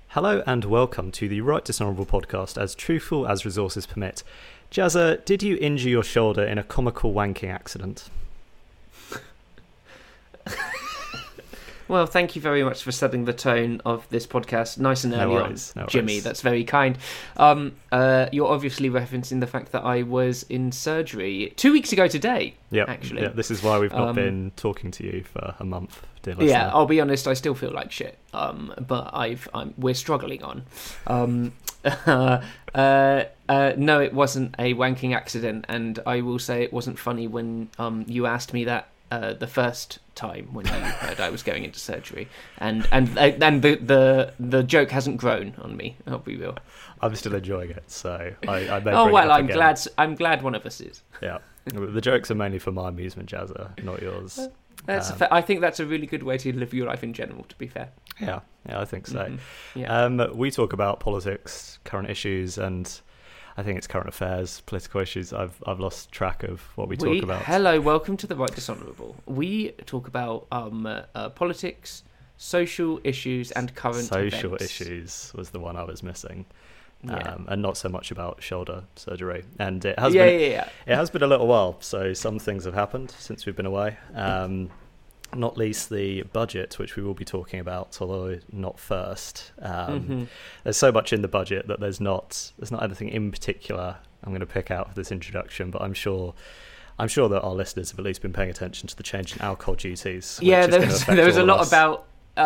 Hello and welcome to the Right Dishonourable podcast, as truthful as resources permit. Jazza, did you injure your shoulder in a comical wanking accident? Well, thank you very much for setting the tone of this podcast nice and early on, Jimmy. That's very kind. You're obviously referencing the fact that I was in surgery 2 weeks ago today, actually. Yeah, this is why we've not been talking to you for a month, dear listener. Yeah, I'll be honest, I still feel like shit, but we're struggling on. No, it wasn't a wanking accident, and I will say it wasn't funny when you asked me that the first time when you heard I was going into surgery, and the joke hasn't grown on me. I'll be real. I'm still enjoying it, so I may oh bring well, it up I'm again. glad. I'm glad one of us is. Yeah, the jokes are mainly for my amusement, Jazza, not yours. I think that's a really good way to live your life in general. To be fair. Yeah, I think so. Mm-hmm. Yeah. We talk about politics, current issues, and I think it's current affairs, political issues. I've lost track of what we talk about. Hello, welcome to the Right Dishonourable. We talk about politics, social issues, and current social events. issues was the one I was missing. Yeah. And not so much about shoulder surgery. And it has It has been a little while, so some things have happened since we've been away. Not least the budget, which we will be talking about, although not first. There's so much in the budget that there's not anything in particular I'm going to pick out for this introduction, but I'm sure that our listeners have at least been paying attention to the change in alcohol duties. Yeah, there was a lot about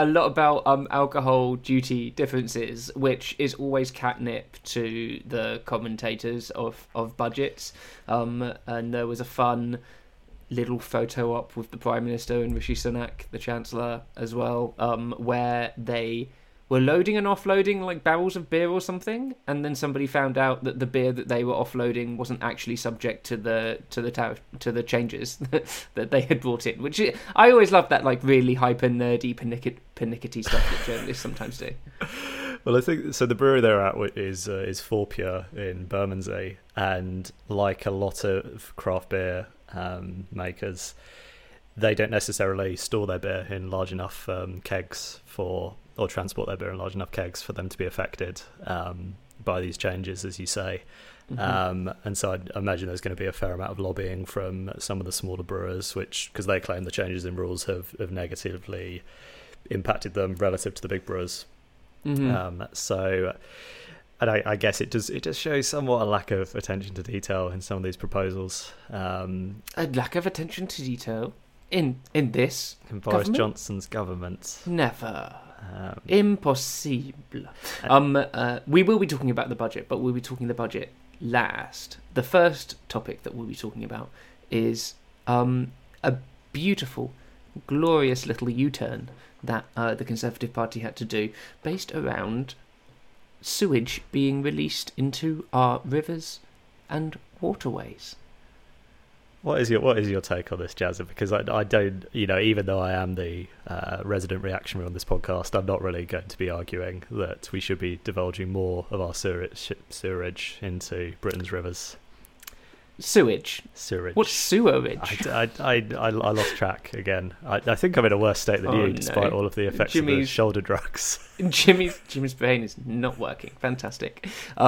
alcohol duty differences, which is always catnip to the commentators of budgets. And there was a fun little photo op with the Prime Minister and Rishi Sunak, the Chancellor, as well, where they were loading and offloading like barrels of beer or something, and then somebody found out that the beer that they were offloading wasn't actually subject to the changes that they had brought in. Which I always love that, like, really hyper nerdy pernickety stuff that journalists sometimes do. Well, I think so. The brewery they're at is Forpure in Bermondsey, and like a lot of craft beer makers, they don't necessarily store their beer in large enough kegs or transport their beer in large enough kegs for them to be affected by these changes, as you say. And so I imagine there's going to be a fair amount of lobbying from some of the smaller brewers, because they claim the changes in rules have negatively impacted them relative to the big brewers. So, and I guess it does show somewhat a lack of attention to detail in some of these proposals. A lack of attention to detail in this in Boris Johnson's government. Never. Impossible. We will be talking about the budget, but we'll be talking the budget last. The first topic that we'll be talking about is a beautiful, glorious little U-turn that the Conservative Party had to do, based around sewage being released into our rivers and waterways. What is your take on this, Jazza? Because I don't, even though I am the resident reactionary on this podcast, I'm not really going to be arguing that we should be divulging more of our sewerage into Britain's rivers. Sewage. What's sewerage? I lost track again. I think I'm in a worse state than you, despite all of the effects of the shoulder drugs. Jimmy's brain is not working. Fantastic.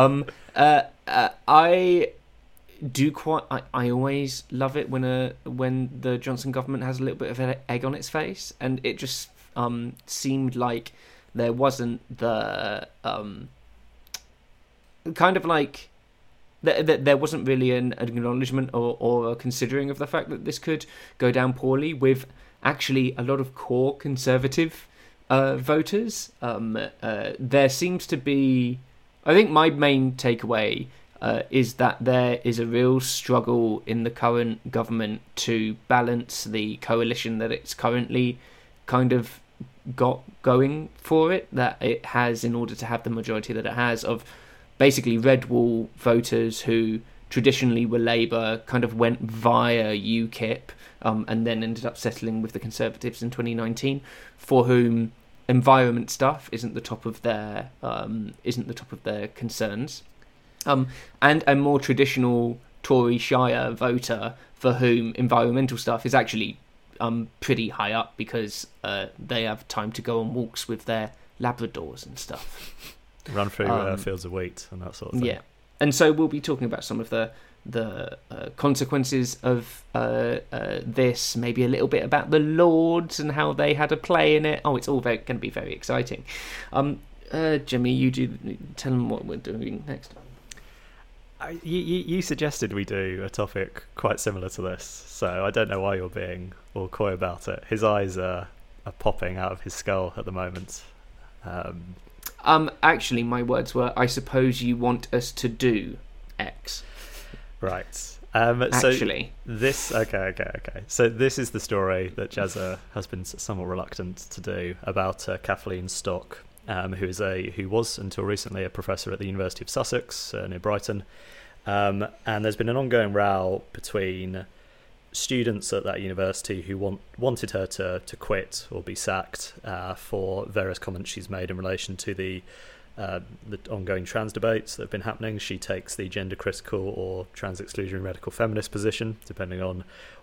I always love it when the Johnson government has a little bit of an egg on its face, and it just seemed like there wasn't the kind of like there wasn't really an acknowledgement or a considering of the fact that this could go down poorly with actually a lot of core Conservative voters. There seems to be, I think my main takeaway is that there is a real struggle in the current government to balance the coalition that it's currently kind of got going for it, that it has in order to have the majority that it has, of basically red wall voters who traditionally were Labour, kind of went via UKIP, and then ended up settling with the Conservatives in 2019, for whom environment stuff isn't the top of their concerns. And a more traditional Tory Shire voter for whom environmental stuff is actually pretty high up, because they have time to go on walks with their Labradors and stuff. Run through fields of wheat and that sort of thing. Yeah, and so we'll be talking about some of the consequences of this, maybe a little bit about the Lords and how they had a play in it. Oh, it's all going to be very exciting. Jimmy, tell them what we're doing next. You suggested we do a topic quite similar to this, so I don't know why you're being all coy about it. His eyes are popping out of his skull at the moment. Actually, my words were, I suppose you want us to do X. Right. Actually. So this... Okay. So this is the story that Jazza has been somewhat reluctant to do about Kathleen Stock, who was, until recently, a professor at the University of Sussex, near Brighton. And there's been an ongoing row between students at that university who wanted her to quit or be sacked for various comments she's made in relation to the ongoing trans debates that have been happening. She takes the gender critical or trans exclusionary radical feminist position, depending on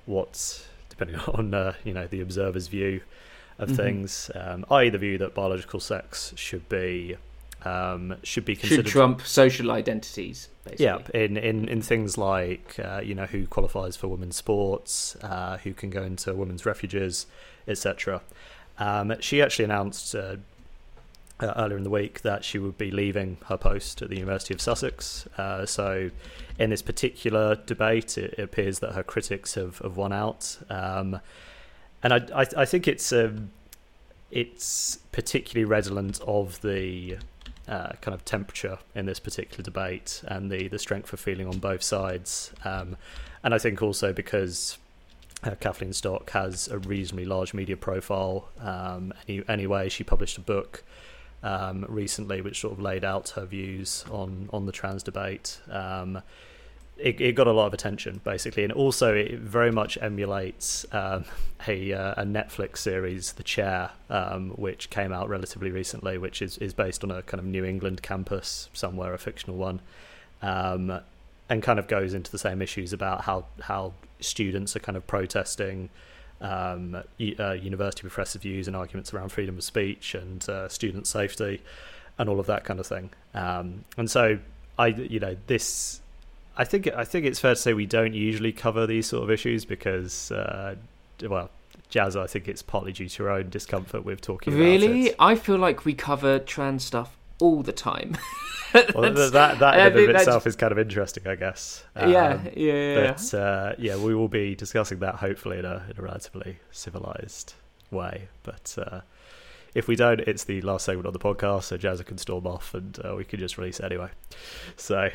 the observer's view of things, i.e. the view that biological sex should be considered, should trump social identities, basically. Yeah, in things like who qualifies for women's sports, who can go into women's refuges, etc. She actually announced earlier in the week that she would be leaving her post at the University of Sussex. So in this particular debate, it appears that her critics have won out. And I think it's particularly redolent of the kind of temperature in this particular debate and the strength of feeling on both sides. And I think also because Kathleen Stock has a reasonably large media profile. Anyway, she published a book recently which sort of laid out her views on the trans debate. It got a lot of attention, basically, and also it very much emulates a Netflix series, The Chair, which came out relatively recently, which is based on a kind of New England campus somewhere, a fictional one, and kind of goes into the same issues about how students are kind of protesting university repressive views and arguments around freedom of speech and student safety and all of that kind of thing. And so I think it's fair to say we don't usually cover these sort of issues because, Jazz, I think it's partly due to your own discomfort with talking about it. Really? I feel like we cover trans stuff all the time. Well, that in and of itself is kind of interesting, I guess. Yeah. But we will be discussing that hopefully in a relatively civilized way. But if we don't, it's the last segment of the podcast, so Jazza can storm off and we can just release it anyway. So...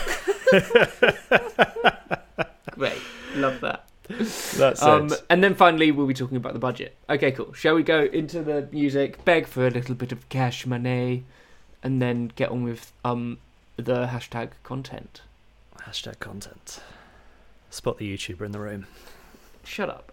Great, love that. That's it. And then finally we'll be talking about the budget. Okay, cool. Shall we go into the music, beg for a little bit of cash money, and then get on with the hashtag content? Hashtag content. Spot the YouTuber in the room. Shut up.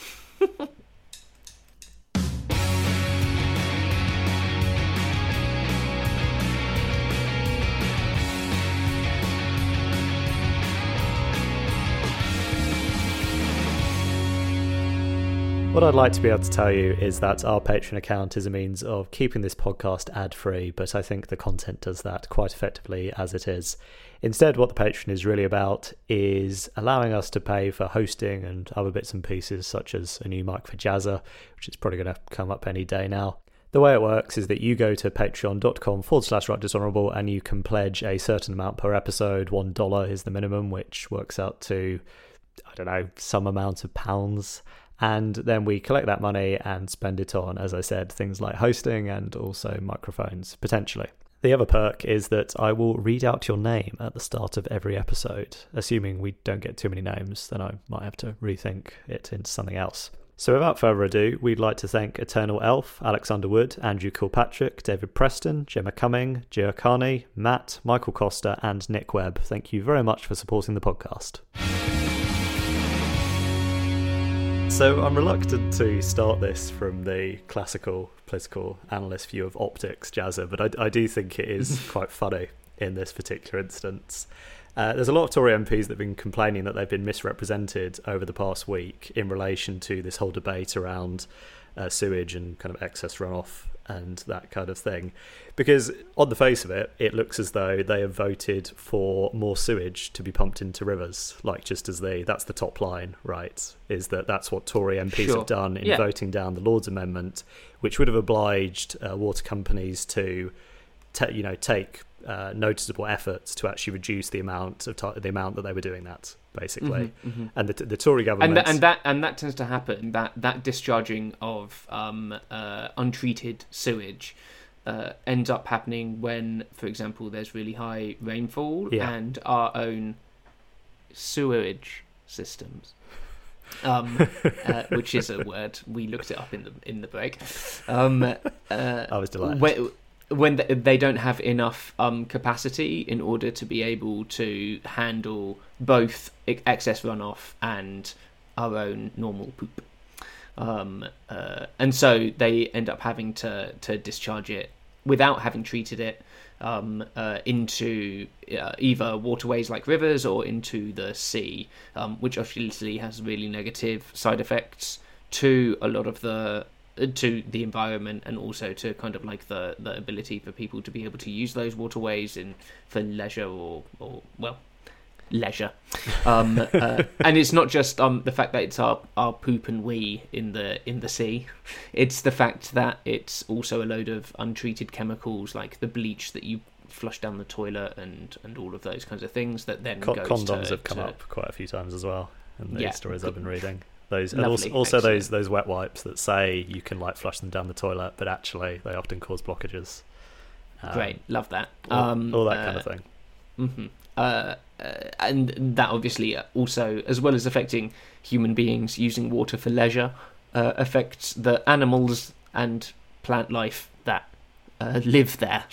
What I'd like to be able to tell you is that our Patreon account is a means of keeping this podcast ad-free, but I think the content does that quite effectively as it is. Instead, what the Patreon is really about is allowing us to pay for hosting and other bits and pieces, such as a new mic for Jazza, which is probably going to come up any day now. The way it works is that you go to patreon.com/rightdishonourable and you can pledge a certain amount per episode. $1 is the minimum, which works out to, I don't know, some amount of pounds. And then we collect that money and spend it on, as I said, things like hosting and also microphones, potentially. The other perk is that I will read out your name at the start of every episode. Assuming we don't get too many names, then I might have to rethink it into something else. So without further ado, we'd like to thank Eternal Elf, Alexander Wood, Andrew Kilpatrick, David Preston, Gemma Cumming, Gio Carney, Matt, Michael Costa and Nick Webb. Thank you very much for supporting the podcast. So I'm reluctant to start this from the classical political analyst view of optics, Jazza, but I do think it is quite funny in this particular instance. There's a lot of Tory MPs that have been complaining that they've been misrepresented over the past week in relation to this whole debate around sewage and kind of excess runoff and that kind of thing. Because on the face of it, it looks as though they have voted for more sewage to be pumped into rivers, like just as that's the top line, right? Is that's what Tory MPs have done in voting down the Lords Amendment, which would have obliged water companies to take noticeable efforts to actually reduce the amount that they were doing that, basically. And the Tory government and that tends to happen. That discharging of untreated sewage ends up happening when, for example, there's really high rainfall and our own sewerage systems, which is a word we looked it up in the break. I was delighted. When they don't have enough capacity in order to be able to handle both excess runoff and our own normal poop. And so they end up having to discharge it without having treated it into either waterways like rivers or into the sea, which obviously has really negative side effects to a lot of the environment, and also to kind of like the ability for people to be able to use those waterways for leisure or leisure. And it's not just the fact that it's our poop and wee in the sea. It's the fact that it's also a load of untreated chemicals like the bleach that you flush down the toilet and all of those kinds of things that then condoms have come up quite a few times as well in the stories I've been reading. Those, and also those wet wipes that say you can like flush them down the toilet, but actually they often cause blockages. Great, love that. All that kind of thing. And that obviously also, as well as affecting human beings using water for leisure, affects the animals and plant life that live there.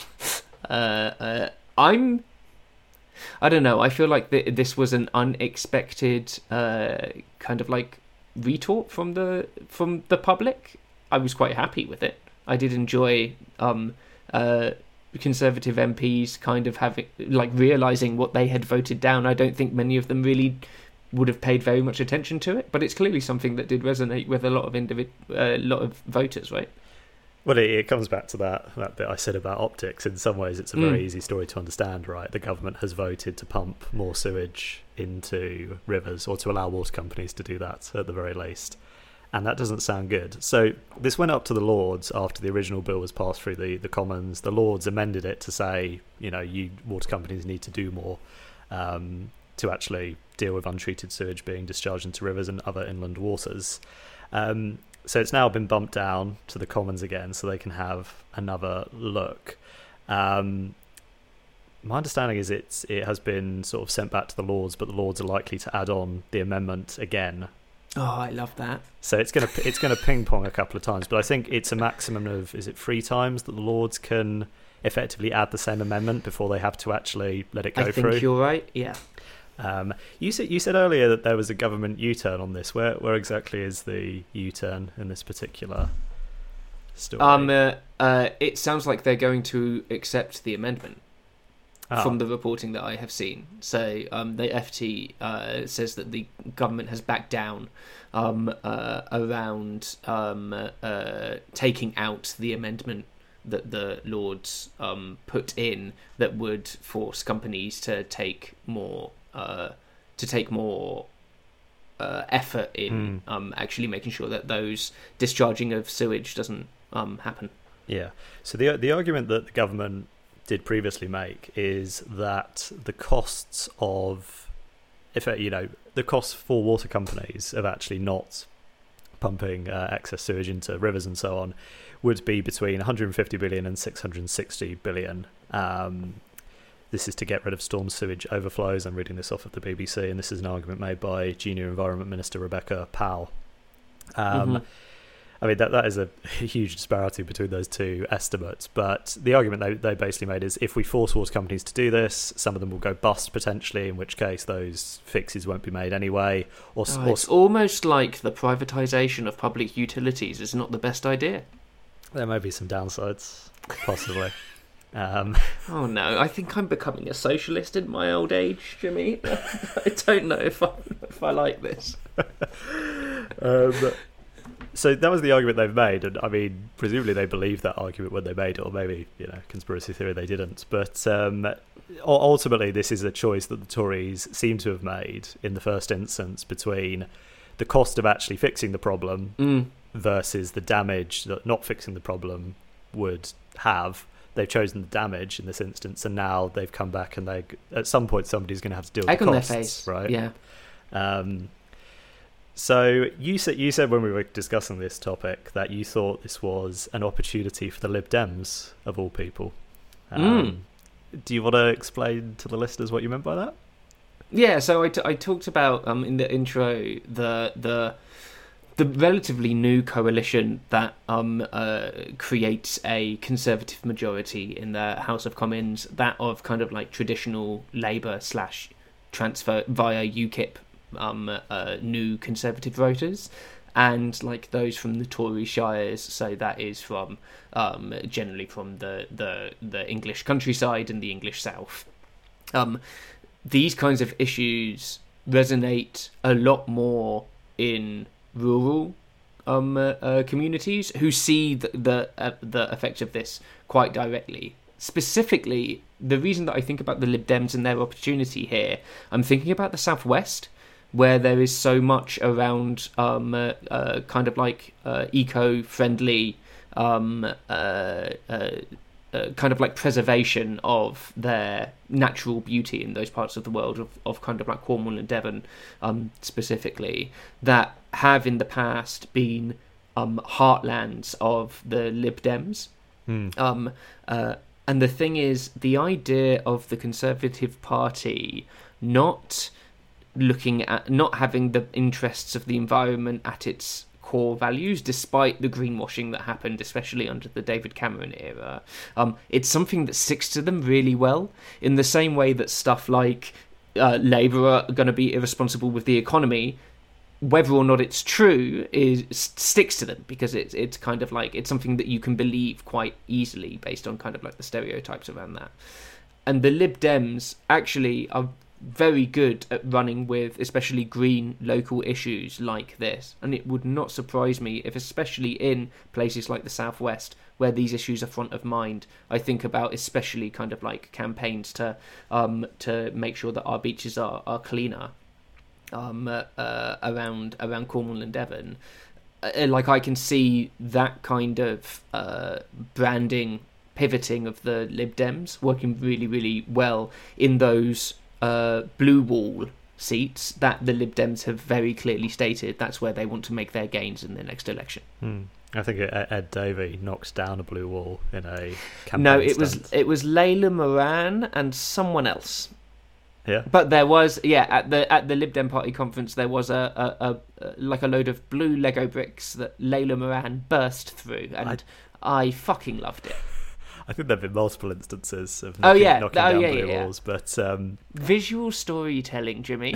I don't know. I feel like this was an unexpected kind of like retort from the public. I was quite happy with it. I did enjoy Conservative MPs kind of having realising what they had voted down. I don't think many of them really would have paid very much attention to it, but it's clearly something that did resonate with a lot of voters, right? Well, it comes back to that bit I said about optics. In some ways, it's a very easy story to understand, right? The government has voted to pump more sewage into rivers, or to allow water companies to do that at the very least. And that doesn't sound good. So this went up to the Lords after the original bill was passed through the Commons. The Lords amended it to say, you water companies need to do more to actually deal with untreated sewage being discharged into rivers and other inland waters. So it's now been bumped down to the Commons again, so they can have another look. My understanding is it has been sort of sent back to the Lords, but the Lords are likely to add on the amendment again. Oh, I love that. So it's gonna ping pong a couple of times, but I think it's a maximum of 3 times that the Lords can effectively add the same amendment before they have to actually let it go through. I think you're right. Yeah. You said earlier that there was a government U-turn on this. Where exactly is the U-turn in this particular story? It sounds like they're going to accept the amendment from the reporting that I have seen. So the FT says that the government has backed down around taking out the amendment that the Lords put in that would force companies to take more effort in actually making sure that those discharging of sewage doesn't happen. Yeah. So the argument that the government did previously make is that the costs of, the costs for water companies of actually not pumping excess sewage into rivers and so on would be between 150 billion and 660 billion. This is to get rid of storm sewage overflows. I'm reading this off of the BBC, and this is an argument made by Junior Environment Minister Rebecca Powell. I mean, that is a huge disparity between those two estimates, but the argument they basically made is if we force water companies to do this, some of them will go bust potentially, in which case those fixes won't be made anyway. It's almost like the privatisation of public utilities is not the best idea. There may be some downsides, possibly. Oh no, I think I'm becoming a socialist in my old age, Jimmy. I don't know if I like this. So that was the argument they've made, and I mean, presumably they believed that argument when they made it, or maybe, conspiracy theory, they didn't. But ultimately, this is a choice that the Tories seem to have made in the first instance between the cost of actually fixing the problem versus the damage that not fixing the problem would have. They've chosen the damage in this instance, and now they've come back, and at some point somebody's going to have to deal with the costs, on their face, right? Yeah. So you said when we were discussing this topic that you thought this was an opportunity for the Lib Dems, of all people. Do you want to explain to the listeners what you meant by that? Yeah, so I talked about in the intro the relatively new coalition that creates a Conservative majority in the House of Commons, that of kind of like traditional Labour / transfer via UKIP new Conservative voters, and like those from the Tory shires, so that is from generally from the English countryside and the English South. These kinds of issues resonate a lot more in rural communities who see the effects of this quite directly. Specifically, the reason that I think about the Lib Dems and their opportunity here, I'm thinking about the Southwest, where there is so much around kind of like eco-friendly kind of like preservation of their natural beauty in those parts of the world of kind of like Cornwall and Devon specifically, that have in the past been heartlands of the Lib Dems. And the thing is, the idea of the Conservative Party not having the interests of the environment at its core values, despite the greenwashing that happened, especially under the David Cameron era, it's something that sticks to them really well, in the same way that stuff like Labour are going to be irresponsible with the economy, whether or not it's true, sticks to them, because it's kind of like, it's something that you can believe quite easily based on kind of like the stereotypes around that. And the Lib Dems actually are very good at running with especially green local issues like this, and it would not surprise me if, especially in places like the Southwest where these issues are front of mind, I think about especially kind of like campaigns to make sure that our beaches are cleaner around Cornwall and Devon. Like, I can see that kind of branding pivoting of the Lib Dems working really, really well in those blue wall seats that the Lib Dems have very clearly stated that's where they want to make their gains in the next election. I think Ed Davey knocked down a blue wall in a campaign. No, it was Layla Moran and someone else. Yeah, but there was at the Lib Dem Party conference there was a like a load of blue Lego bricks that Layla Moran burst through, and I fucking loved it. I think there have been multiple instances of knocking down blue walls, but visual storytelling, Jimmy.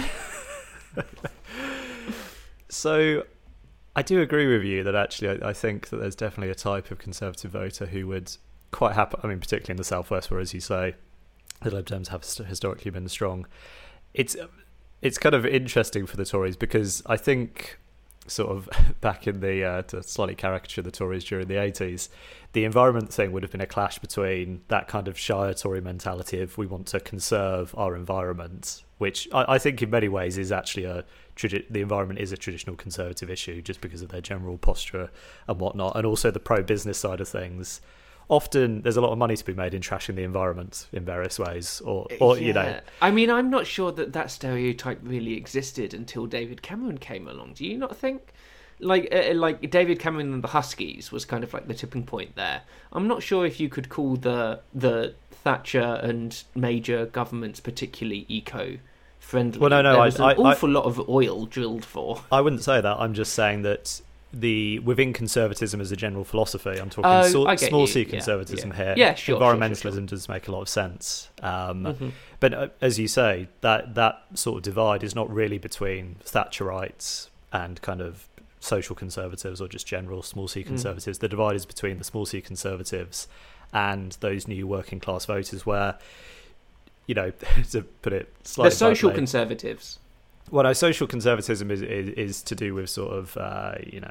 So I do agree with you that actually I think that there's definitely a type of Conservative voter who would quite happy, I mean, particularly in the Southwest, where, as you say, the Lib Dems have historically been strong. It's kind of interesting for the Tories, because I think sort of back in the to slightly caricature the Tories during the 80s, the environment thing would have been a clash between that kind of Shire Tory mentality of we want to conserve our environment, which I think in many ways is actually the environment is a traditional Conservative issue just because of their general posture and whatnot, and also the pro-business side of things. Often there's a lot of money to be made in trashing the environment in various ways, or you know. I mean, I'm not sure that stereotype really existed until David Cameron came along. Do you not think? Like David Cameron and the Huskies was kind of like the tipping point there. I'm not sure if you could call the Thatcher and Major governments particularly eco-friendly. Well, no, there's an awful lot of oil drilled for. I wouldn't say that. I'm just saying that within conservatism as a general philosophy, I'm talking small c conservatism here. Yeah, sure. Environmentalism does make a lot of sense. But as you say, that sort of divide is not really between Thatcherites and kind of social conservatives or just general small c conservatives. The divide is between the small c conservatives and those new working class voters, where, you know, to put it slightly, the social conservatives. Well, no, social conservatism is to do with sort of,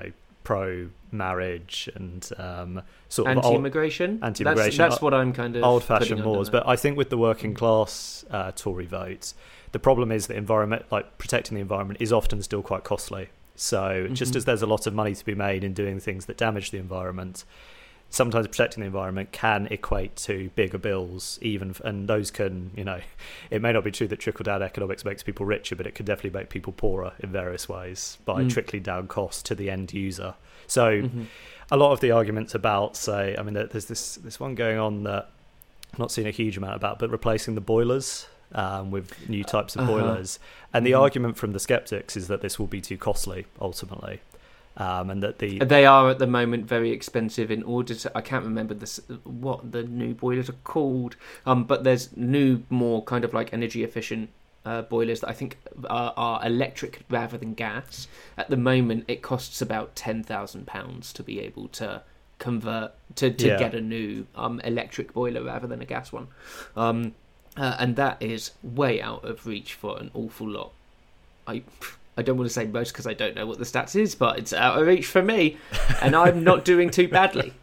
pro-marriage and sort of anti-immigration. That's what I'm kind of old-fashioned laws. But I think with the working class Tory vote, the problem is that protecting the environment is often still quite costly. So just as there's a lot of money to be made in doing things that damage the environment, sometimes protecting the environment can equate to bigger bills, and those can, it may not be true that trickle-down economics makes people richer, but it can definitely make people poorer in various ways by trickling down costs to the end user. So a lot of the arguments about, say, there's this one going on that I'm not seeing a huge amount about, but replacing the boilers with new types of boilers. And the argument from the skeptics is that this will be too costly, ultimately. And that they are at the moment very expensive in order to, I can't remember what the new boilers are called, but there's new, more kind of like energy efficient boilers that I think are electric rather than gas. At the moment it costs about £10,000 to be able to convert to get a new electric boiler rather than a gas one, and that is way out of reach for an awful lot. I don't want to say most because I don't know what the stats is, but it's out of reach for me, and I'm not doing too badly,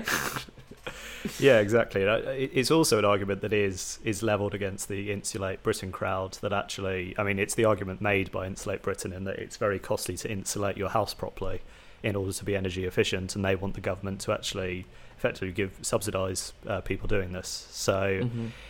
Yeah, exactly. It's also an argument that is levelled against the Insulate Britain crowd, that actually, it's the argument made by Insulate Britain in that it's very costly to insulate your house properly in order to be energy efficient, and they want the government to actually effectively subsidise people doing this. So,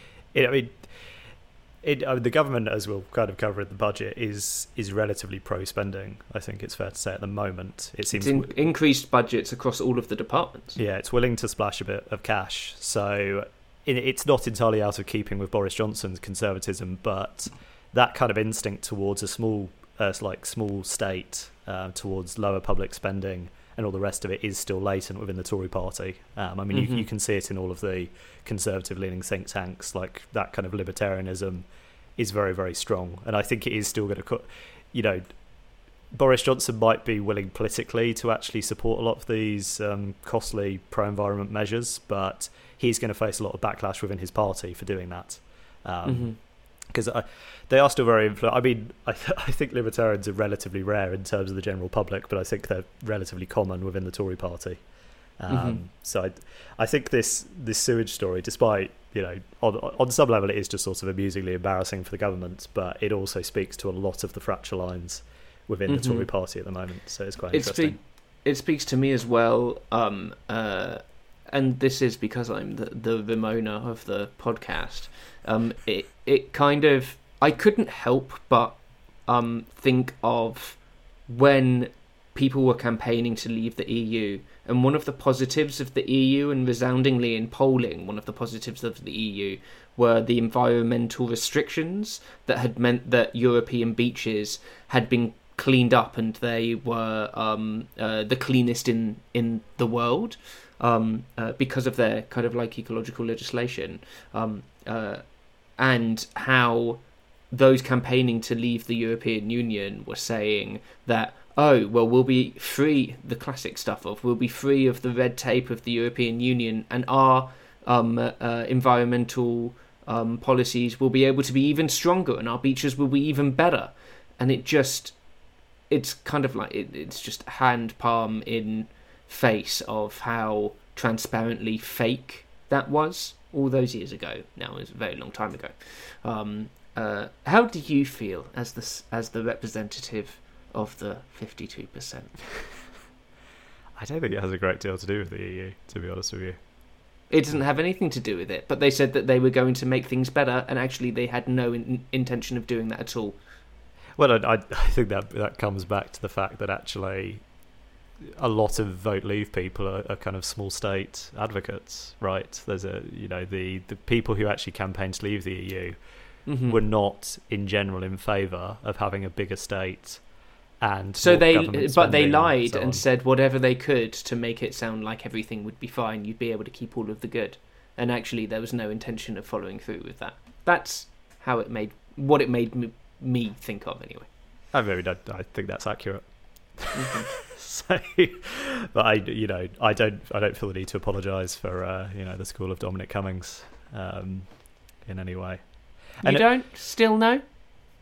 the government, as we'll kind of cover in the budget, is relatively pro-spending. I think it's fair to say at the moment. It seems increased budgets across all of the departments. Yeah, it's willing to splash a bit of cash. So it's not entirely out of keeping with Boris Johnson's conservatism, but that kind of instinct towards a small state, towards lower public spending and all the rest of it is still latent within the Tory party. You can see it in all of the conservative-leaning think tanks. Like, that kind of libertarianism is very, very strong. And I think it is still going to... Boris Johnson might be willing politically to actually support a lot of these costly pro-environment measures, but he's going to face a lot of backlash within his party for doing that. Because they are still very influential. I think libertarians are relatively rare in terms of the general public, but I think they're relatively common within the Tory party. So I think this sewage story, despite, on some level it is just sort of amusingly embarrassing for the government, but it also speaks to a lot of the fracture lines within the Tory party at the moment. So it's quite interesting. It speaks to me as well, and this is because I'm the Ramona of the podcast. It kind of, I couldn't help but think of when people were campaigning to leave the EU, and one of the positives of the EU, and resoundingly in polling, one of the positives of the EU were the environmental restrictions that had meant that European beaches had been cleaned up and they were the cleanest in the world because of their kind of like ecological legislation, and how those campaigning to leave the European Union were saying that, we'll be free, the classic stuff of, we'll be free of the red tape of the European Union, and our environmental policies will be able to be even stronger, and our beaches will be even better. And it's kind of like, it's just hand palm in face of how transparently fake that was all those years ago. Now, it was a very long time ago. How do you feel as the representative of the 52%? I don't think it has a great deal to do with the EU, to be honest with you. It doesn't have anything to do with it, but they said that they were going to make things better, and actually they had no intention of doing that at all. Well, I think that comes back to the fact that actually a lot of vote leave people are kind of small state advocates, right? There's the people who actually campaigned to leave the EU were not in general in favour of having a bigger state. And so they lied and said whatever they could to make it sound like everything would be fine, you'd be able to keep all of the good, and actually there was no intention of following through with that. That's how it made me think of, anyway. I think that's accurate. So, but I don't feel the need to apologise for the school of Dominic Cummings in any way. And you don't still know?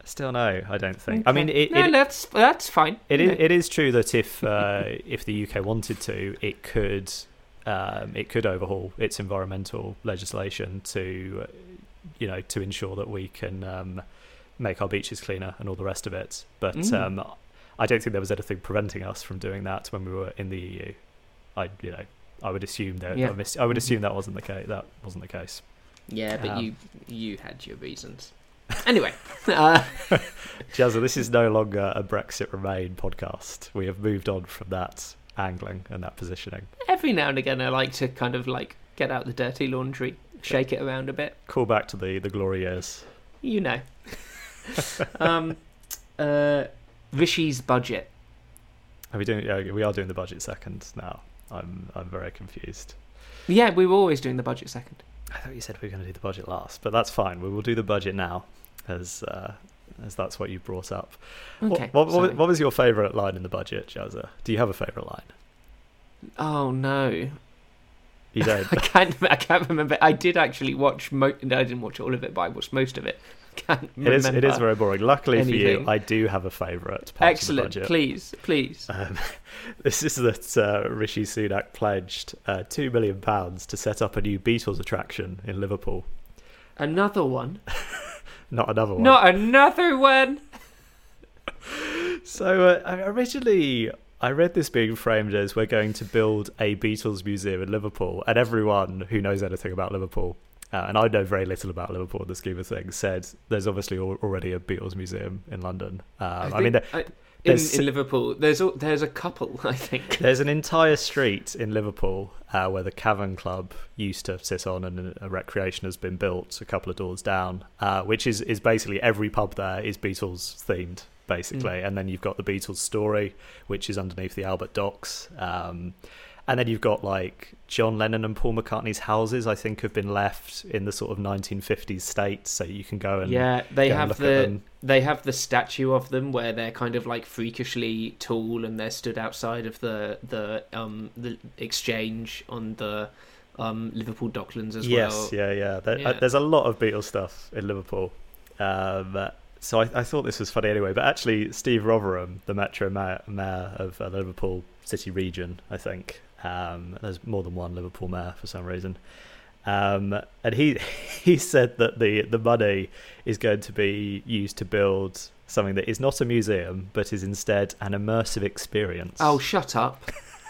Still no, I don't think. Okay. I mean, that's fine. It is true that if the UK wanted to, it could overhaul its environmental legislation to to ensure that we can make our beaches cleaner and all the rest of it. But I don't think there was anything preventing us from doing that when we were in the EU. I would assume that I would assume that wasn't the case. That wasn't the case. Yeah, but you had your reasons. Anyway, Jazza, this is no longer a Brexit Remain podcast. We have moved on from that angling and that positioning. Every now and again, I like to kind of get out the dirty laundry, shake it around a bit. Call back to the glory years. Rishi's budget. Are we doing? Yeah, we are doing the budget second now. I'm very confused. Yeah, we were always doing the budget second. I thought you said we were going to do the budget last, but that's fine. We will do the budget now, as that's what you brought up. Okay. What was your favourite line in the budget, Jazza? Do you have a favourite line? Oh no, you don't. I can't remember. I did actually watch. No, I didn't watch all of it, but I watched most of it. Can't remember. It is very boring. Luckily anything. for you, I do have a favourite. Excellent. Please. This is that Rishi Sunak pledged £2 million to set up a new Beatles attraction in Liverpool. Another one? Not another one. Not another one? So originally, I read this being framed as we're going to build a Beatles museum in Liverpool, and everyone who knows anything about Liverpool, and I know very little about Liverpool in the scheme of things, said there's obviously already a Beatles museum in London. In Liverpool, there's a couple, I think. There's an entire street in Liverpool where the Cavern Club used to sit on, and a recreation has been built a couple of doors down, which is basically every pub there is Beatles themed, basically. And then you've got the Beatles Story, which is underneath the Albert Docks. And then you've got John Lennon and Paul McCartney's houses, I think, have been left in the sort of 1950s state, so you can go and they have the statue of them where they're kind of freakishly tall, and they're stood outside of the exchange on the Liverpool Docklands as well. Yes, there's a lot of Beatles stuff in Liverpool. So I thought this was funny anyway, but actually Steve Rotherham, the Metro Mayor of the Liverpool City region, I think. There's more than one Liverpool mayor for some reason. And he said that the money is going to be used to build something that is not a museum, but is instead an immersive experience. Oh, shut up.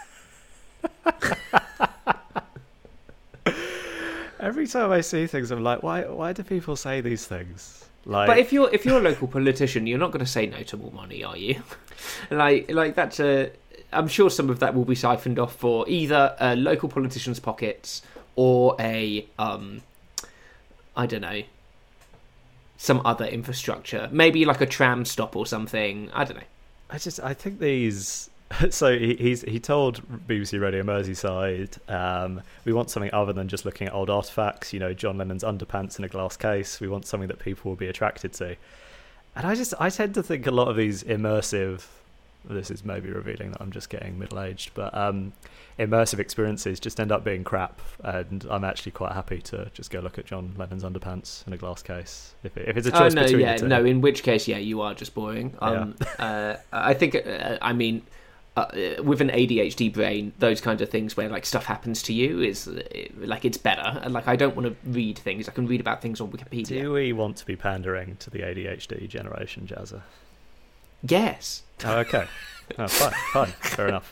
Every time I see things, I'm like, why do people say these things? But if you're a local politician, you're not going to say no to more money, are you? That's I'm sure some of that will be siphoned off for either a local politician's pockets or I don't know, some other infrastructure. Maybe a tram stop or something. I don't know. I think these. So he told BBC Radio Merseyside, we want something other than just looking at old artefacts. John Lennon's underpants in a glass case. We want something that people will be attracted to. And I tend to think a lot of these immersive. This is maybe revealing that I'm just getting middle-aged, but immersive experiences just end up being crap, and I'm actually quite happy to just go look at John Lennon's underpants in a glass case. If it's a choice between the two. No, in which case, you are just boring. I think, with an ADHD brain, those kinds of things where stuff happens to you is it's better. And I don't want to read things. I can read about things on Wikipedia. Do we want to be pandering to the ADHD generation, Jazza? Yes. Oh, okay. Oh, fine. Fair enough.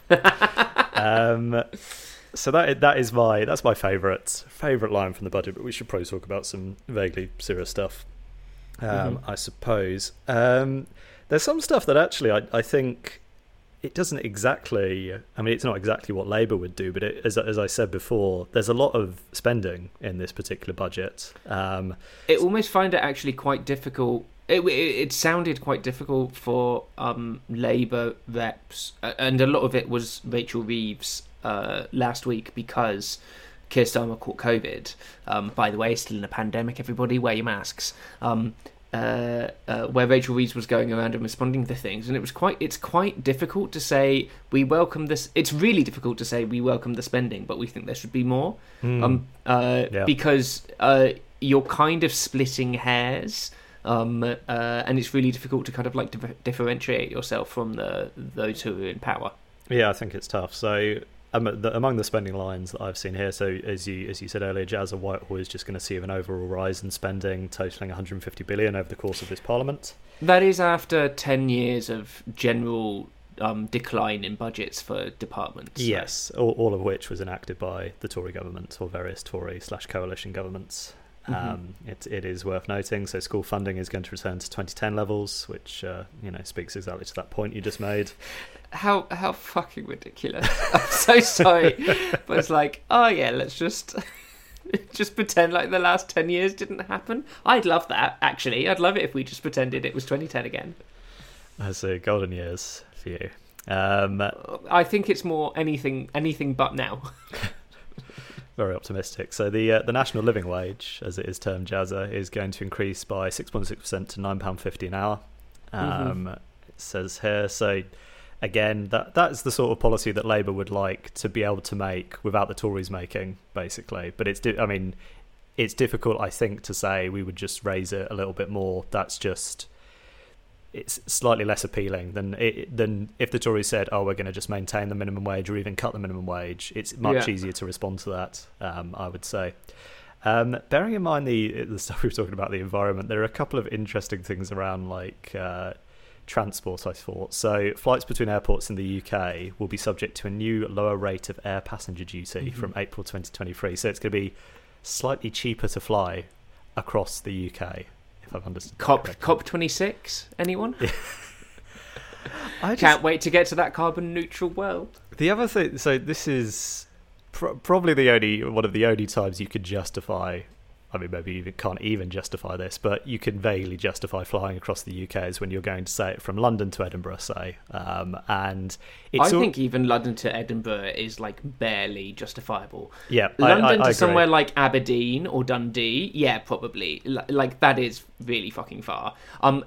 So that's my favourite line from the budget, but we should probably talk about some vaguely serious stuff. I suppose. There's some stuff that actually I think it doesn't exactly. I mean, it's not exactly what Labour would do, but as I said before, there's a lot of spending in this particular budget. It almost find it actually quite difficult. It sounded quite difficult for Labour reps, and a lot of it was Rachel Reeves last week because Keir Starmer caught COVID. By the way, still in a pandemic, everybody, wear your masks. Where Rachel Reeves was going around and responding to things, and it's quite difficult to say we welcome this. It's really difficult to say we welcome the spending, but we think there should be more. Because you're kind of splitting hairs. and it's really difficult to kind of like differentiate yourself from those who are in power. Yeah, I think it's tough. So among the spending lines that I've seen here, so as you said earlier, Jazza Whitehall is just going to see an overall rise in spending totaling 150 billion over the course of this parliament. That is after 10 years of general decline in budgets for departments. Yes, all of which was enacted by the Tory government or various Tory/coalition governments. It is worth noting. So school funding is going to return to 2010 levels, which speaks exactly to that point you just made. How fucking ridiculous! I'm so sorry, but it's like, oh yeah, let's just pretend like the last 10 years didn't happen. I'd love that. Actually, I'd love it if we just pretended it was 2010 again. I see, golden years for you. I think it's more anything but now. Very optimistic. So the national living wage, as it is termed, Jazza, is going to increase by 6.6% to £9.50 an hour. It says here. So again, that's the sort of policy that Labour would like to be able to make without the Tories making, basically. But it's difficult, I think, to say we would just raise it a little bit more. It's slightly less appealing than if the Tories said, "Oh, we're going to just maintain the minimum wage or even cut the minimum wage." It's much easier to respond to that, I would say. Bearing in mind the stuff we were talking about, the environment, there are a couple of interesting things around transport, I thought. So flights between airports in the UK will be subject to a new lower rate of air passenger duty from April 2023. So it's going to be slightly cheaper to fly across the UK. If I've understood COP26, anyone? Can't wait to get to that carbon neutral world. The other thing, so this is probably one of the only times you could justify, I mean, maybe you can't even justify this, but you can vaguely justify flying across the UK is when you're going to, say, from London to Edinburgh, say. And I think even London to Edinburgh is like barely justifiable. Yeah, London I to somewhere like Aberdeen or Dundee, yeah, probably. Like that is really fucking far.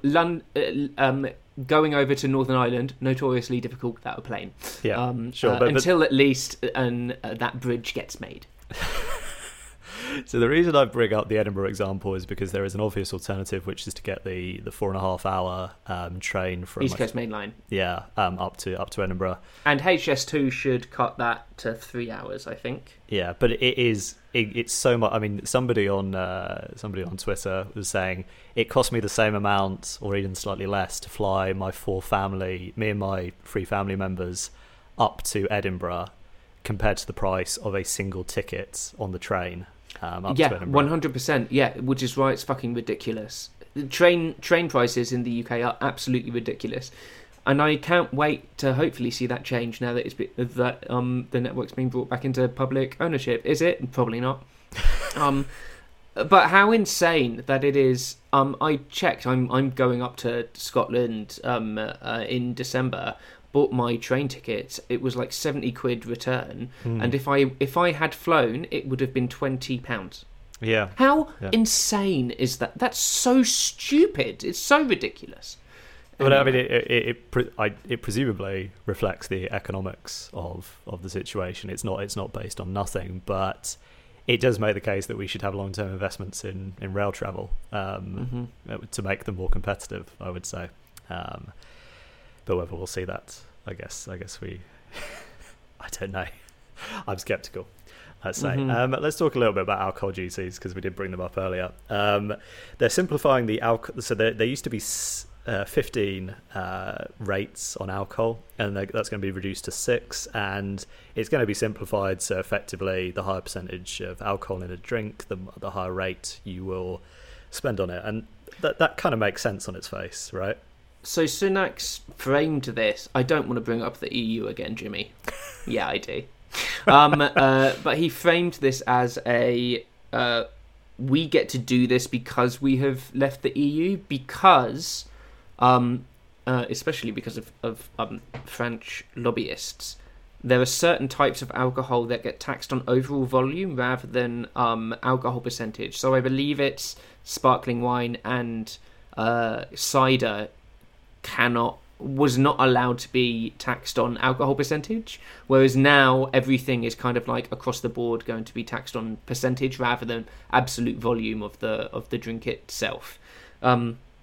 Going over to Northern Ireland, notoriously difficult without a plane. Yeah, sure. Until at least that bridge gets made. So the reason I bring up the Edinburgh example is because there is an obvious alternative, which is to get the 4.5 hour train from East Coast Main Line. Yeah, up to Edinburgh. And HS2 should cut that to 3 hours, I think. Yeah, but it's so much. I mean, somebody on Twitter was saying it cost me the same amount or even slightly less to fly me and my 3 family members up to Edinburgh compared to the price of a single ticket on the train. Yeah, 100%. Yeah, which is why it's fucking ridiculous. Train prices in the UK are absolutely ridiculous, and I can't wait to hopefully see that change now that the network's being brought back into public ownership. Is it? Probably not. But how insane that it is. I checked. I'm going up to Scotland in December. Bought my train ticket. It was like £70 return, and if I had flown, it would have been £20. Yeah. How insane is that? That's so stupid. It's so ridiculous. But I mean, it presumably reflects the economics of the situation. It's not based on nothing, but it does make the case that we should have long-term investments in rail travel to make them more competitive, I would say. But whether we'll see that, I guess we... I don't know. I'm sceptical, let's say. Let's talk a little bit about alcohol duties, because we did bring them up earlier. They're simplifying the alcohol... So there used to be 15 rates on alcohol, and that's going to be reduced to 6, and it's going to be simplified, so effectively the higher percentage of alcohol in a drink, the higher rate you will spend on it. And that kind of makes sense on its face, right? So Sunak's framed this. I don't want to bring up the EU again, Jimmy. Yeah, I do. But he framed this as we get to do this because we have left the EU, because, especially because of French lobbyists, there are certain types of alcohol that get taxed on overall volume rather than alcohol percentage. So I believe it's sparkling wine and cider was not allowed to be taxed on alcohol percentage, whereas now everything is kind of like across the board going to be taxed on percentage rather than absolute volume of the drink itself.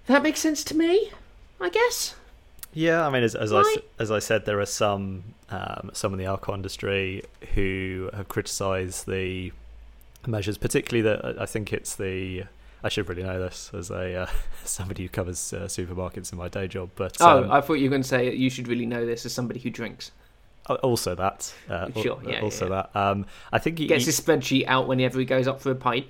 That makes sense to me, I guess. Yeah, I mean, as Right. as I said, there are some in the alcohol industry who have criticised the measures, particularly that I think it's the. I should really know this as a somebody who covers supermarkets in my day job, but I thought you were going to say you should really know this as somebody who drinks. also that. Sure, yeah, also yeah. that. I think Gets his spreadsheet out whenever he goes up for a pint.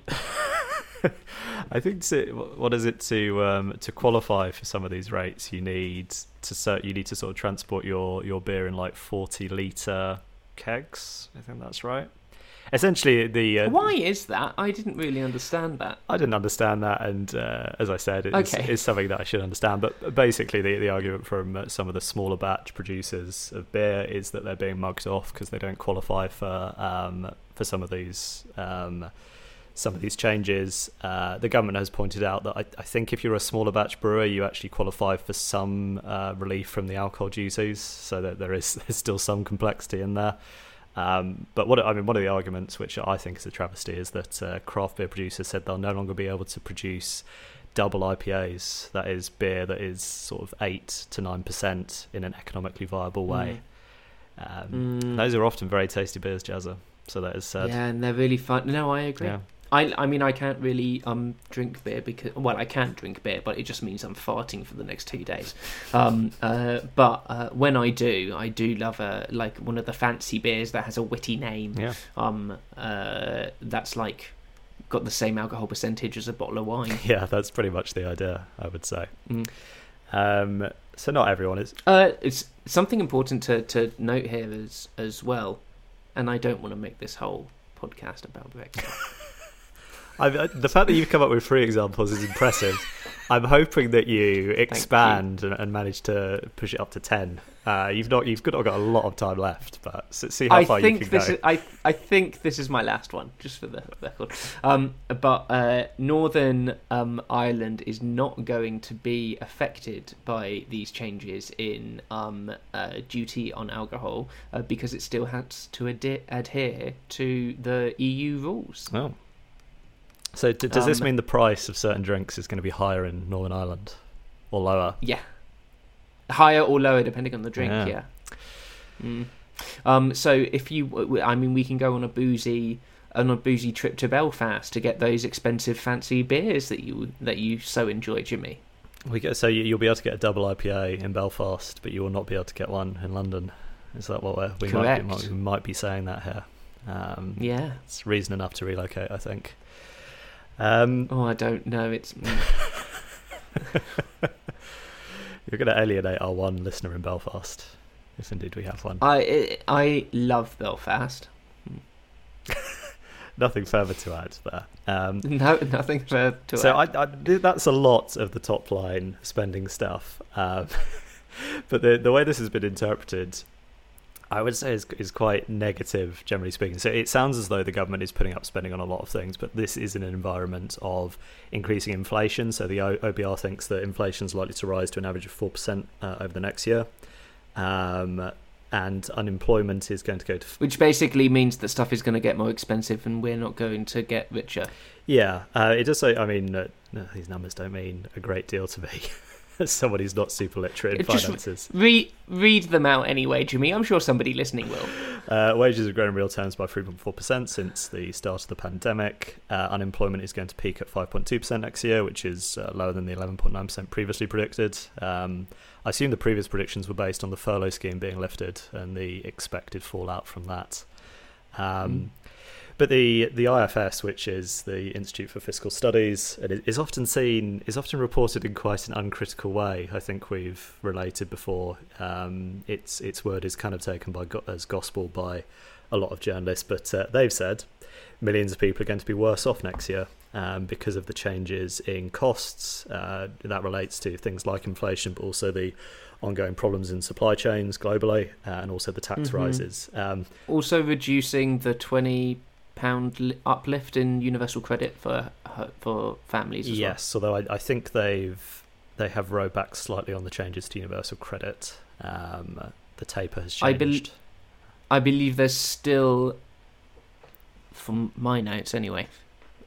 I think what is it to qualify for some of these rates? You need to sort of transport your beer in like 40-litre kegs. I think that's right. Essentially, Why is that? I didn't really understand that. I didn't understand that, and as I said, it's something that I should understand. But basically, the argument from some of the smaller batch producers of beer is that they're being mugged off because they don't qualify for some of these changes. The government has pointed out that I think if you're a smaller batch brewer, you actually qualify for some relief from the alcohol duties, so that there's still some complexity in there. But one of the arguments, which I think is a travesty, is that craft beer producers said they'll no longer be able to produce double IPAs, that is beer that is sort of 8 to 9% in an economically viable way. Those are often very tasty beers, Jazza. So that is sad. Yeah, and they're really fun. No, I agree. Yeah. I mean, I can't really drink beer because, well, I can drink beer, but it just means I'm farting for the next 2 days. But when I do love like one of the fancy beers that has a witty name. Yeah. That's like got the same alcohol percentage as a bottle of wine. Yeah, that's pretty much the idea, I would say. So not everyone is. It's something important to note here as well, and I don't want to make this whole podcast about Brexit. The fact that you've come up with 3 examples is impressive. I'm hoping that you expand and manage to push it up to 10. You've not got a lot of time left, but see how far you can go. I think this is my last one, just for the record. But Northern Ireland is not going to be affected by these changes in duty on alcohol because it still has to adhere to the EU rules. Oh. So does this mean the price of certain drinks is going to be higher in Northern Ireland or lower? Yeah, higher or lower depending on the drink. Yeah. So if we can go on a boozy trip to Belfast to get those expensive fancy beers that you so enjoy, Jimmy. So you'll be able to get a double IPA in Belfast, but you will not be able to get one in London. Is that what we might be saying that here? Yeah, it's reason enough to relocate, I think. I don't know. It's you're going to alienate our one listener in Belfast, if indeed we have one. I love Belfast. Nothing further to add there. No, nothing further to add. So that's a lot of the top line spending stuff. But the way this has been interpreted, I would say is quite negative, generally speaking. So it sounds as though the government is putting up spending on a lot of things, but this is in an environment of increasing inflation. So the OBR thinks that inflation is likely to rise to an average of 4% over the next year. And unemployment is going to go to... Which basically means that stuff is going to get more expensive and we're not going to get richer. Yeah, it does say, I mean, these numbers don't mean a great deal to me. As someone who's not super literate in finances. Read them out anyway, Jimmy. I'm sure somebody listening will. Wages have grown in real terms by 3.4% since the start of the pandemic. Unemployment is going to peak at 5.2% next year, which is lower than the 11.9% previously predicted. I assume the previous predictions were based on the furlough scheme being lifted and the expected fallout from that. But the IFS, which is the Institute for Fiscal Studies, is often reported in quite an uncritical way. I think we've related before. Its word is kind of taken as gospel by a lot of journalists, but they've said millions of people are going to be worse off next year because of the changes in costs. That relates to things like inflation, but also the ongoing problems in supply chains globally, and also the tax rises. Also reducing the £20 uplift in universal credit for families as well. Yes, although I think they have rowed back slightly on the changes to universal credit. The taper has changed. I believe there's still, from my notes anyway,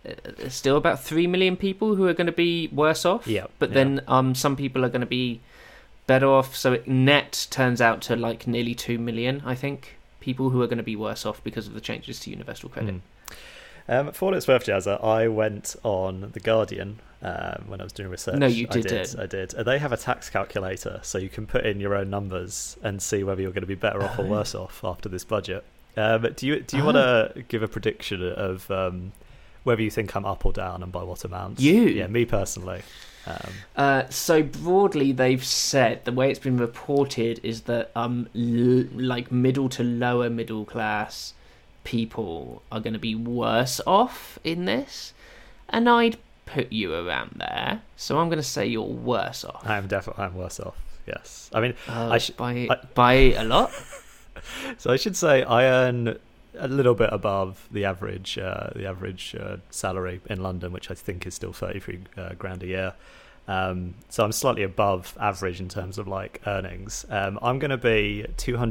still about 3 million people who are going to be worse off. Yeah. But then some people are going to be better off. So it net turns out to like nearly 2 million, I think, people who are going to be worse off because of the changes to universal credit. For what it's worth, Jazza, I went on The Guardian when I was doing research. No, you did. I did. They have a tax calculator, so you can put in your own numbers and see whether you're going to be better off or worse off after this budget. But do you want to give a prediction of whether you think I'm up or down and by what amount? Yeah, me personally. So broadly, they've said the way it's been reported is that like middle to lower middle class people are going to be worse off in this, and I'd put you around there. So I'm going to say you're worse off. I'm worse off. Yes, I mean by a lot. So I should say I earn a little bit above the average salary in London, which I think is still 33 grand a year. So I'm slightly above average in terms of like earnings. I'm going to be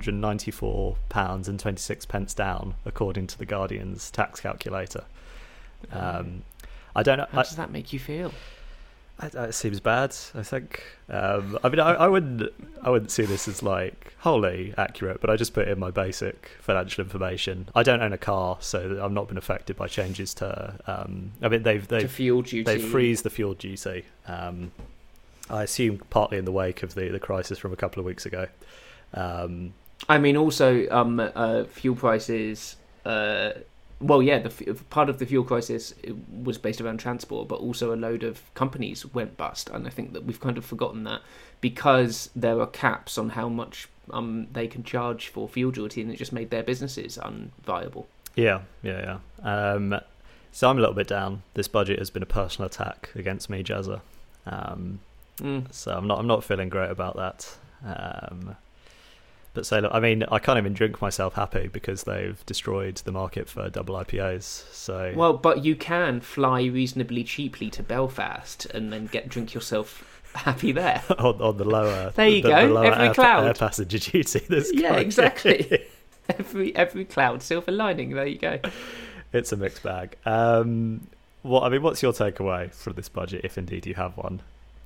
£294.26 down, according to the Guardian's tax calculator. I don't know. How does that make you feel? It seems bad, I think. I mean, I wouldn't see this as like wholly accurate, but I just put in my basic financial information. I don't own a car, so I've not been affected by changes to. I mean, they've fuel duty. They freeze the fuel duty. I assume partly in the wake of the crisis from a couple of weeks ago. I mean, also fuel prices. Well, yeah, part of the fuel crisis was based around transport, but also a load of companies went bust, and I think that we've kind of forgotten that because there are caps on how much they can charge for fuel duty, and it just made their businesses unviable. Yeah. So I'm a little bit down. This budget has been a personal attack against me, Jazza. So I'm not feeling great about that. But look, I mean, I can't even drink myself happy because they've destroyed the market for double IPOs. So well, but you can fly reasonably cheaply to Belfast and then drink yourself happy there on the lower. There you go. Every cloud air passenger duty. Yeah, exactly. every cloud silver lining. There you go. It's a mixed bag. What's your takeaway from this budget, if indeed you have one?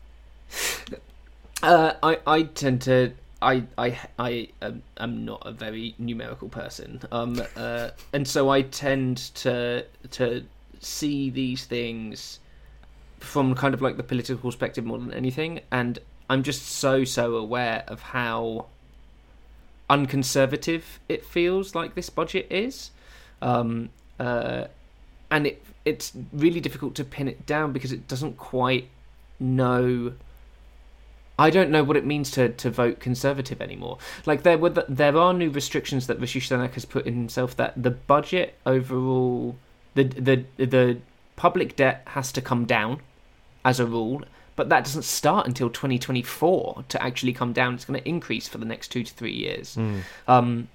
I tend to. I am not a very numerical person, and so I tend to see these things from kind of like the political perspective more than anything, and I'm just so aware of how unconservative it feels like this budget is, and it's really difficult to pin it down because it doesn't quite know. I don't know what it means to vote Conservative anymore. Like there are new restrictions that Rishi Sunak has put in himself, that the budget overall, the public debt has to come down as a rule, but that doesn't start until 2024 to actually come down. It's going to increase for the next 2 to 3 years. And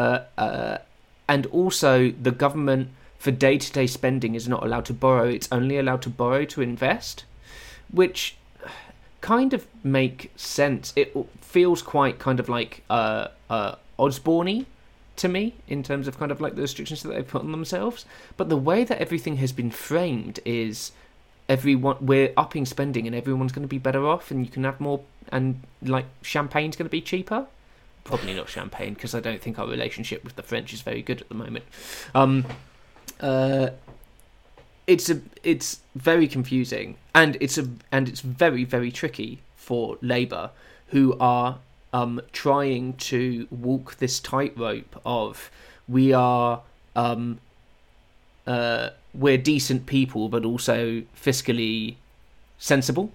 also the government for day-to-day spending is not allowed to borrow. It's only allowed to borrow to invest, which kind of make sense. It feels quite kind of like Osborne-y to me in terms of kind of like the restrictions that they've put on themselves. But the way that everything has been framed is we're upping spending and everyone's going to be better off, and you can have more, and like champagne's going to be cheaper. Probably not champagne, because I don't think our relationship with the French is very good at the moment. It's very confusing, and it's very, very tricky for Labour, who are trying to walk this tightrope of we're decent people but also fiscally sensible.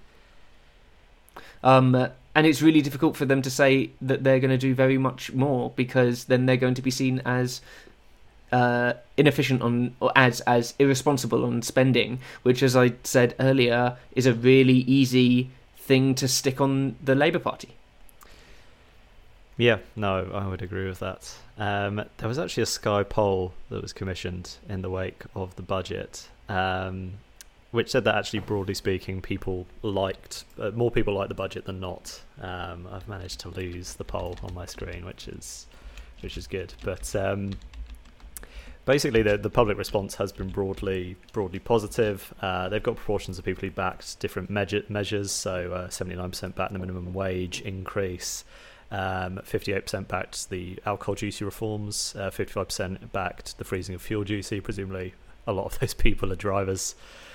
And it's really difficult for them to say that they're going to do very much more, because then they're going to be seen as inefficient on, or as irresponsible on spending, which, as I said earlier, is a really easy thing to stick on the Labour Party. Yeah, no, I would agree with that. There was actually a Sky poll that was commissioned in the wake of the budget, which said that actually, broadly speaking, more people liked the budget than not. I've managed to lose the poll on my screen, which is good, but basically the public response has been broadly positive. They've got proportions of people who backed different measures, so 79% backed the minimum wage increase, 58% backed the alcohol duty reforms, 55% backed the freezing of fuel duty. Presumably a lot of those people are drivers.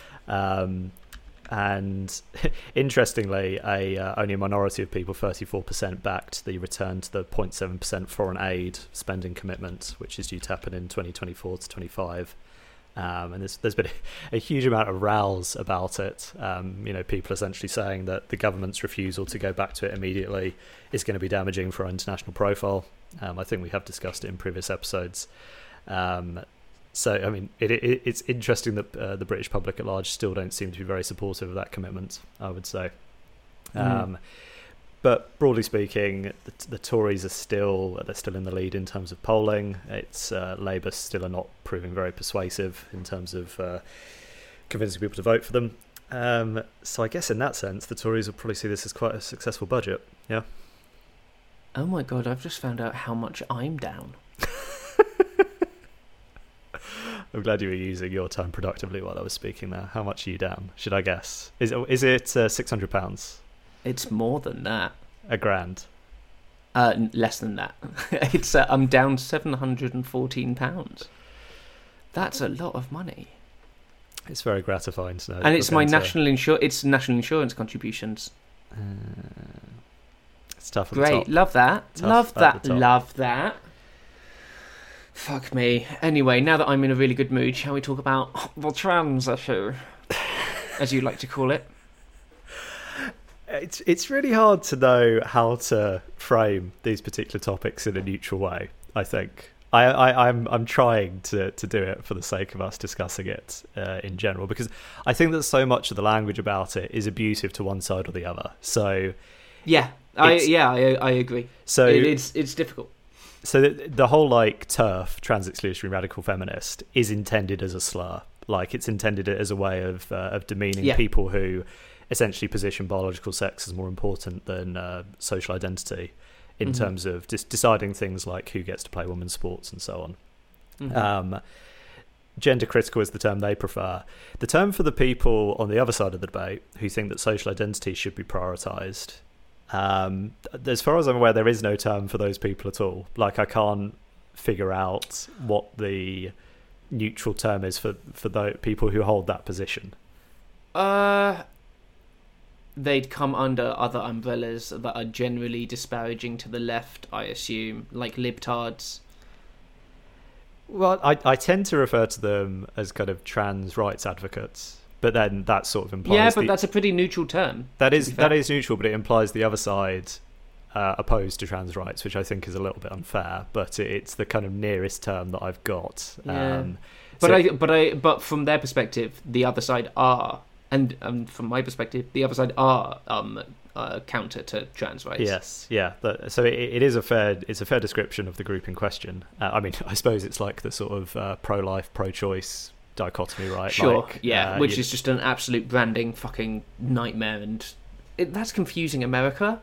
And interestingly, only a minority of people, 34%, backed the return to the 0.7% foreign aid spending commitment, which is due to happen in 2024 to 25. And there's been a huge amount of rows about it. People essentially saying that the government's refusal to go back to it immediately is going to be damaging for our international profile. I think we have discussed it in previous episodes. So, I mean, it's interesting that the British public at large still don't seem to be very supportive of that commitment, I would say. But broadly speaking, the Tories are still in the lead in terms of polling. It's Labour still are not proving very persuasive in terms of convincing people to vote for them. So I guess in that sense, the Tories will probably see this as quite a successful budget. Yeah. Oh my God, I've just found out how much I'm down. I'm glad you were using your time productively while I was speaking there. How much are you down? Should I guess? Is it £600? It's more than that. £1,000? Less than that. It's I'm down £714. That's a lot of money. It's very gratifying to know. And it's my national insurance contributions. It's tough at Great, the top. love that. Tough love at that. the top. Love that. Fuck me. Anyway, now that I'm in a really good mood, shall we talk about the trans issue, as you like to call it? It's really hard to know how to frame these particular topics in a neutral way, I think. I'm trying to do it for the sake of us discussing it in general, because I think that so much of the language about it is abusive to one side or the other. So yeah, I agree. So it's difficult. So the whole TERF, trans exclusionary radical feminist, is intended as a slur. It's intended as a way of demeaning people who essentially position biological sex as more important than social identity in terms of deciding things like who gets to play women's sports and so on. Gender critical is the term they prefer. The term for the people on the other side of the debate who think that social identity should be prioritised, as far as I'm aware, there is no term for those people at all. I can't figure out what the neutral term is for the people who hold that position. They'd come under other umbrellas that are generally disparaging to the left, I assume, like libtards. Well, I tend to refer to them as kind of trans rights advocates. But then that sort of implies... Yeah, but that's a pretty neutral term. That is neutral, but it implies the other side opposed to trans rights, which I think is a little bit unfair. But it's the kind of nearest term that I've got. Yeah. But from their perspective, the other side are, and from my perspective, the other side are counter to trans rights. Yes, yeah. So it is a fair description of the group in question. I mean, I suppose it's like the sort of pro-life, pro-choice dichotomy, right? Sure, which is just an absolute branding fucking nightmare, and that's confusing America.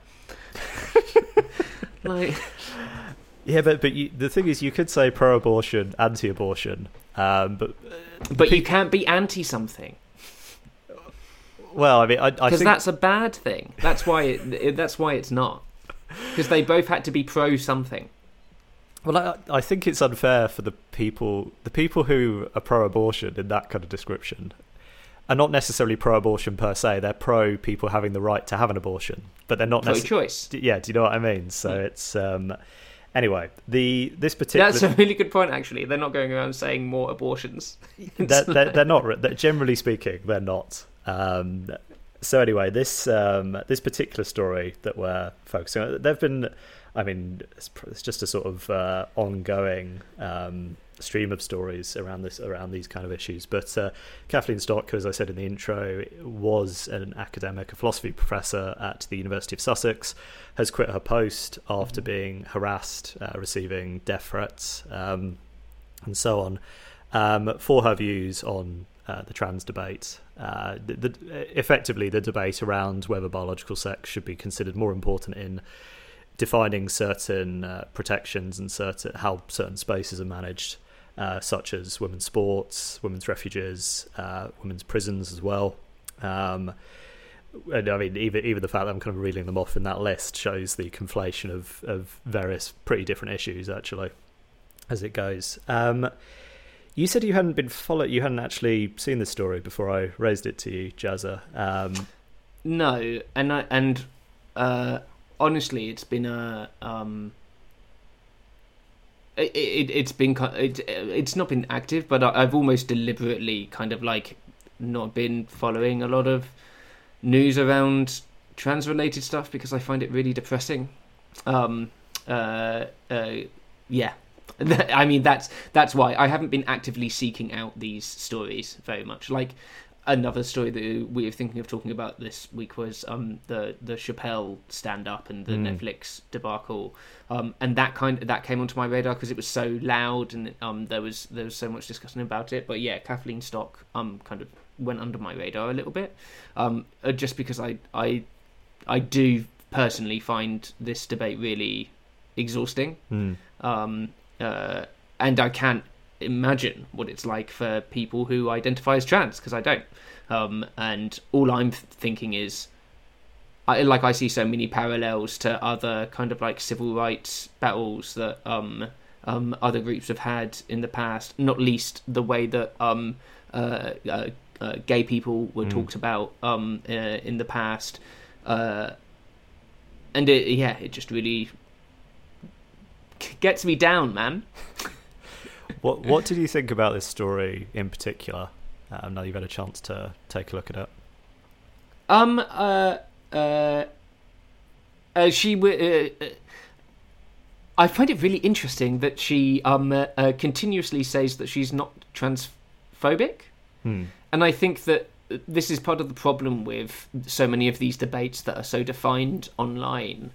Yeah, but the thing is, you could say pro-abortion, anti-abortion, but you can't be anti something. Well, I mean, I think that's a bad thing. That's why it's not, because they both had to be pro something. Well, I think it's unfair for the people who are pro-abortion in that kind of description are not necessarily pro-abortion per se. They're pro people having the right to have an abortion, but they're not pro-choice. Yeah, do you know what I mean? So it's anyway. This particular that's a really good point. Actually, they're not going around saying more abortions. they're not. Generally speaking, they're not. So anyway, this particular story that we're focusing on, there've been. I mean, it's just a sort of ongoing stream of stories around these kind of issues. But Kathleen Stock, who, as I said in the intro, was an academic, a philosophy professor at the University of Sussex, has quit her post after being harassed, receiving death threats, and so on, for her views on the trans debate. Effectively, the debate around whether biological sex should be considered more important in defining certain protections and how certain spaces are managed. such as women's sports, women's refuges, women's prisons as well. And I mean, even the fact that I'm kind of reeling them off in that list shows the conflation of various pretty different issues, actually, as it goes. You said you hadn't actually seen this story before I raised it to you, Jazza. No, and honestly, it's been it's not been active, but I've almost deliberately kind of like not been following a lot of news around trans-related stuff because I find it really depressing. Yeah. I mean, that's why I haven't been actively seeking out these stories very much. Like, another story that we were thinking of talking about this week was the Chappelle stand-up and the Netflix debacle, and that came onto my radar because it was so loud and there was so much discussion about it. But yeah, Kathleen Stock kind of went under my radar a little bit, just because I do personally find this debate really exhausting, and I can't imagine what it's like for people who identify as trans, because I don't, and all I'm thinking is I see so many parallels to other kind of like civil rights battles that other groups have had in the past, not least the way that gay people were talked about in the past, and it just really gets me down, man. What did you think about this story in particular? Now you've had a chance to take a look at it. I find it really interesting that she continuously says that she's not transphobic, and I think that this is part of the problem with so many of these debates that are so defined online,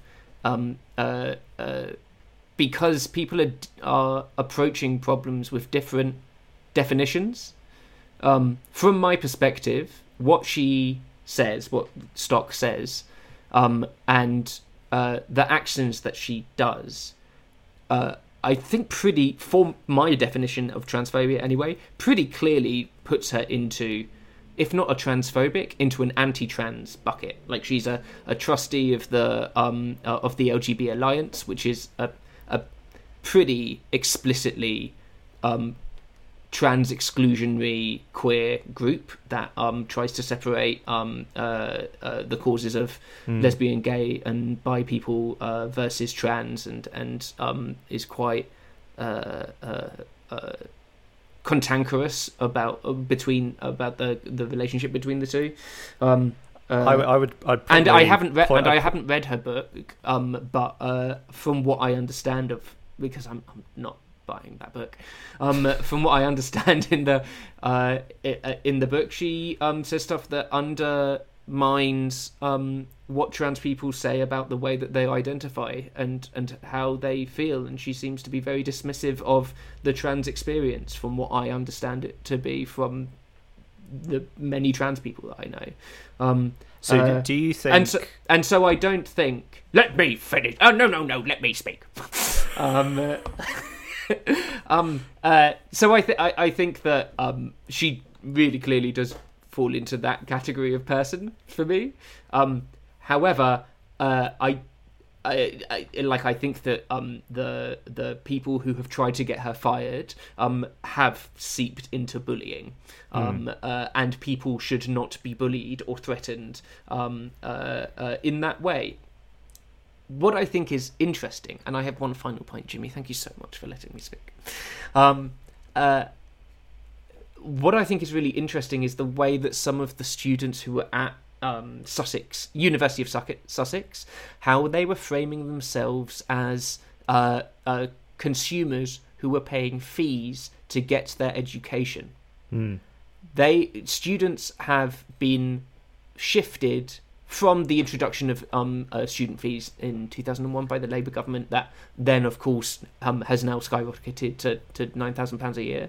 because people are approaching problems with different definitions. From my perspective, what she says, what Stock says, and the actions that she does, I think for my definition of transphobia anyway, pretty clearly puts her into, if not a transphobic, into an anti-trans bucket. Like, she's a trustee of the LGB Alliance, which is a pretty explicitly trans exclusionary queer group that tries to separate the causes of lesbian, gay, and bi people versus trans, and is quite cantankerous about the relationship between the two. I haven't read her book, but from what I understand because I'm not buying that book. From what I understand in the book, she says stuff that undermines what trans people say about the way that they identify and how they feel, and she seems to be very dismissive of the trans experience, from what I understand it to be from the many trans people that I know. So do you think? And so I don't think. Let me finish. Oh no! Let me speak. So I think that she really clearly does fall into that category of person for me. However, I think that the people who have tried to get her fired have seeped into bullying, and people should not be bullied or threatened in that way. What I think is interesting, and I have one final point, Jimmy, thank you so much for letting me speak. What I think is really interesting is the way that some of the students who were at University of Sussex, how they were framing themselves as consumers who were paying fees to get their education. Students have been shifted from the introduction of student fees in 2001 by the Labour government, that then, of course, has now skyrocketed to £9,000 a year.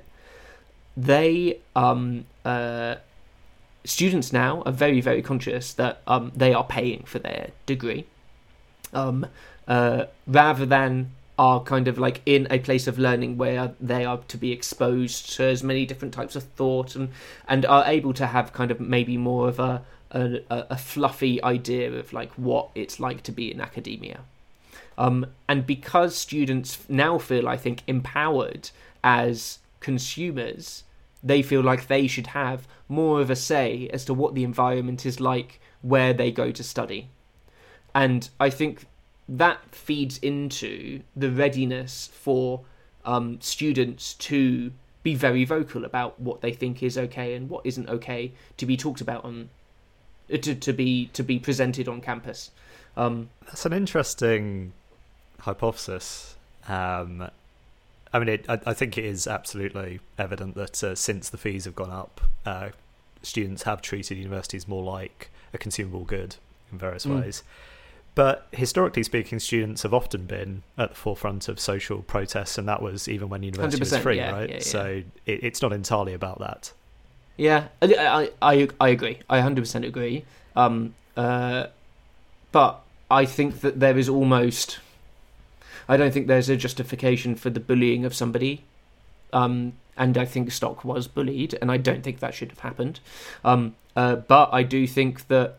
Students now are very, very conscious that they are paying for their degree, rather than are kind of like in a place of learning where they are to be exposed to as many different types of thought and are able to have kind of maybe more of a fluffy idea of like what it's like to be in academia. And because students now feel, I think, empowered as consumers, they feel like they should have more of a say as to what the environment is like where they go to study. And I think that feeds into the readiness for students to be very vocal about what they think is okay and what isn't okay to be talked about on to be presented on campus. That's an interesting hypothesis. I mean, I think it is absolutely evident that since the fees have gone up, students have treated universities more like a consumable good in various ways. But historically speaking, students have often been at the forefront of social protests, and that was even when university was free, right? Yeah. So it's not entirely about that. Yeah, I agree. I 100% agree. But I think that there is almost... I don't think there's a justification for the bullying of somebody. And I think Stock was bullied, and I don't think that should have happened. But I do think that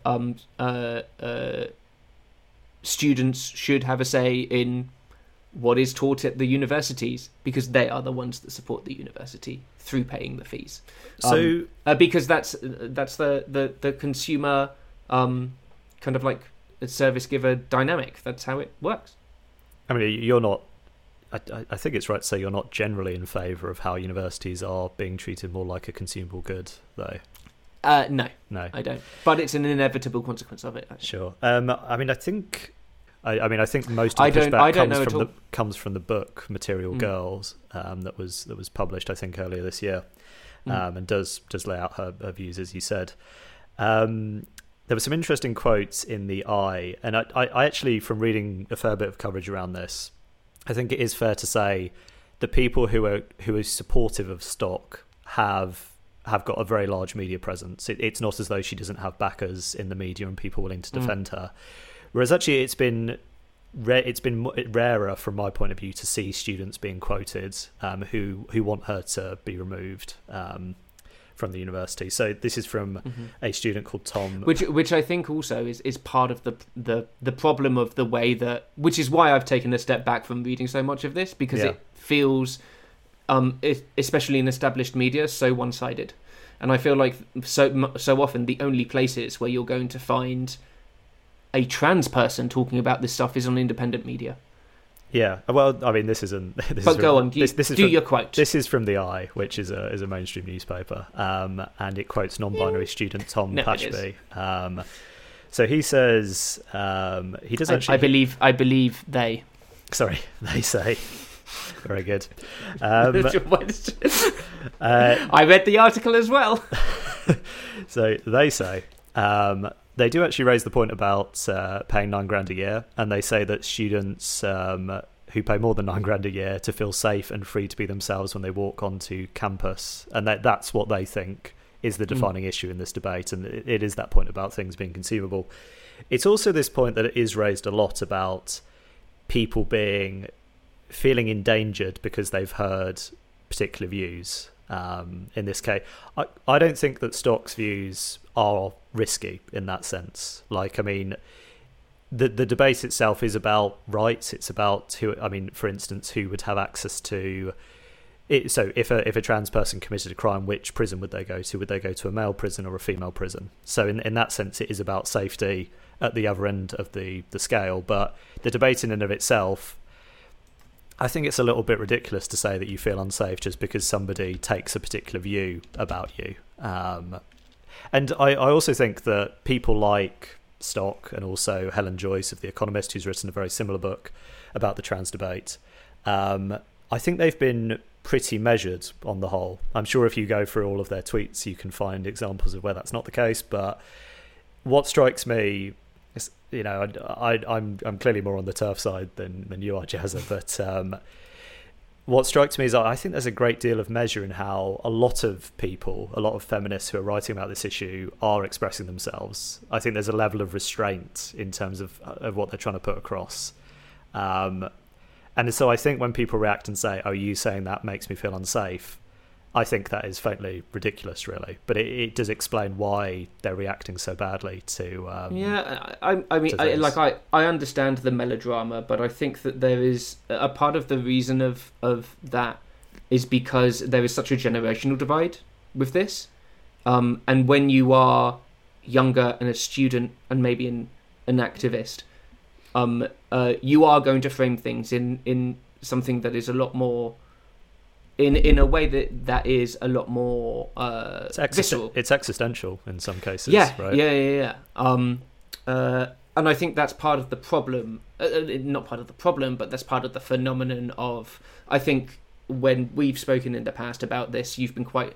students should have a say in what is taught at the universities, because they are the ones that support the university through paying the fees. So because that's the consumer kind of like service giver dynamic. That's how it works. I mean, you're not... I think it's right to say you're not generally in favour of how universities are being treated more like a consumable good, though. No, I don't. But it's an inevitable consequence of it. Actually. Sure. I mean, I think most of the pushback comes from the book Material Girls that was published, I think, earlier this year, and does lay out her views, as you said. There were some interesting quotes in the Eye, and I actually, from reading a fair bit of coverage around this, I think it is fair to say the people who are supportive of Stock have got a very large media presence. It's not as though she doesn't have backers in the media and people willing to defend her. Whereas actually it's been rarer from my point of view to see students being quoted who want her to be removed from the university. So this is from a student called Tom, which I think also is part of the problem of the way that, which is why I've taken a step back from reading so much of this, because it feels, especially in established media, so one-sided. And I feel like so often the only places where you're going to find a trans person talking about this stuff is on independent media. Yeah, well, I mean, this isn't... Go on, your quote. This is from The Eye, which is a mainstream newspaper, and it quotes non-binary student Tom Pashby. So he says... he does actually... I believe they... Sorry, they say... Very good. I read the article as well. So they say... they do actually raise the point about paying $9,000 a year, and they say that students who pay more than $9,000 a year to feel safe and free to be themselves when they walk onto campus, and that's what they think is the defining issue in this debate, and it is that point about things being consumable. It's also this point that it is raised a lot about people feeling endangered because they've heard particular views. In this case, I don't think that Stock's views are risky in that sense. Like, I mean, the debate itself is about rights. It's about for instance, who would have access to it. So if a trans person committed a crime, which prison would they go to? Would they go to a male prison or a female prison? So in that sense, it is about safety at the other end of the scale. But the debate in and of itself, I think it's a little bit ridiculous to say that you feel unsafe just because somebody takes a particular view about you. And I also think that people like Stock and also Helen Joyce of The Economist, who's written a very similar book about the trans debate, I think they've been pretty measured on the whole. I'm sure if you go through all of their tweets, you can find examples of where that's not the case. But what strikes me... I'm clearly more on the turf side than you are, Jazza, but what strikes me is I think there's a great deal of measure in how a lot of feminists who are writing about this issue are expressing themselves. I think there's a level of restraint in terms of what they're trying to put across. And And so I think when people react and say, "Oh, you saying that makes me feel unsafe," I think that is faintly ridiculous, really. But it does explain why they're reacting so badly to. I mean, I understand the melodrama, but I think that there is a part of the reason of that is because there is such a generational divide with this, and when you are younger and a student and maybe an activist, you are going to frame things in something that is a lot more. In a way that is a lot more visceral. It's existential in some cases, right? Yeah. And I think that's part of the problem. Not part of the problem, but that's part of the phenomenon of... I think when we've spoken in the past about this, you've been quite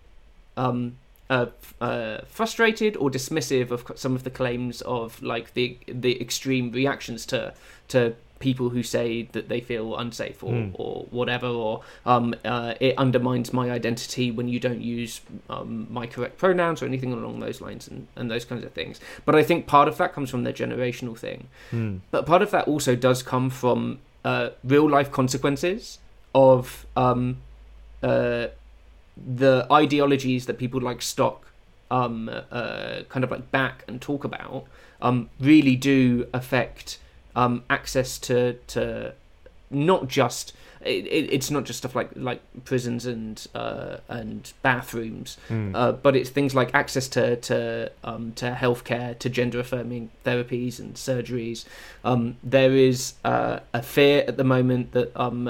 frustrated or dismissive of some of the claims of like the extreme reactions to people who say that they feel unsafe or whatever, or it undermines my identity when you don't use my correct pronouns or anything along those lines and those kinds of things. But I think part of that comes from their generational thing. But part of that also does come from real life consequences of the ideologies that people like Stock kind of like back and talk about really do affect access to not just it's not just stuff like prisons and bathrooms, but it's things like access to healthcare, to gender affirming therapies and surgeries. There is a fear at the moment that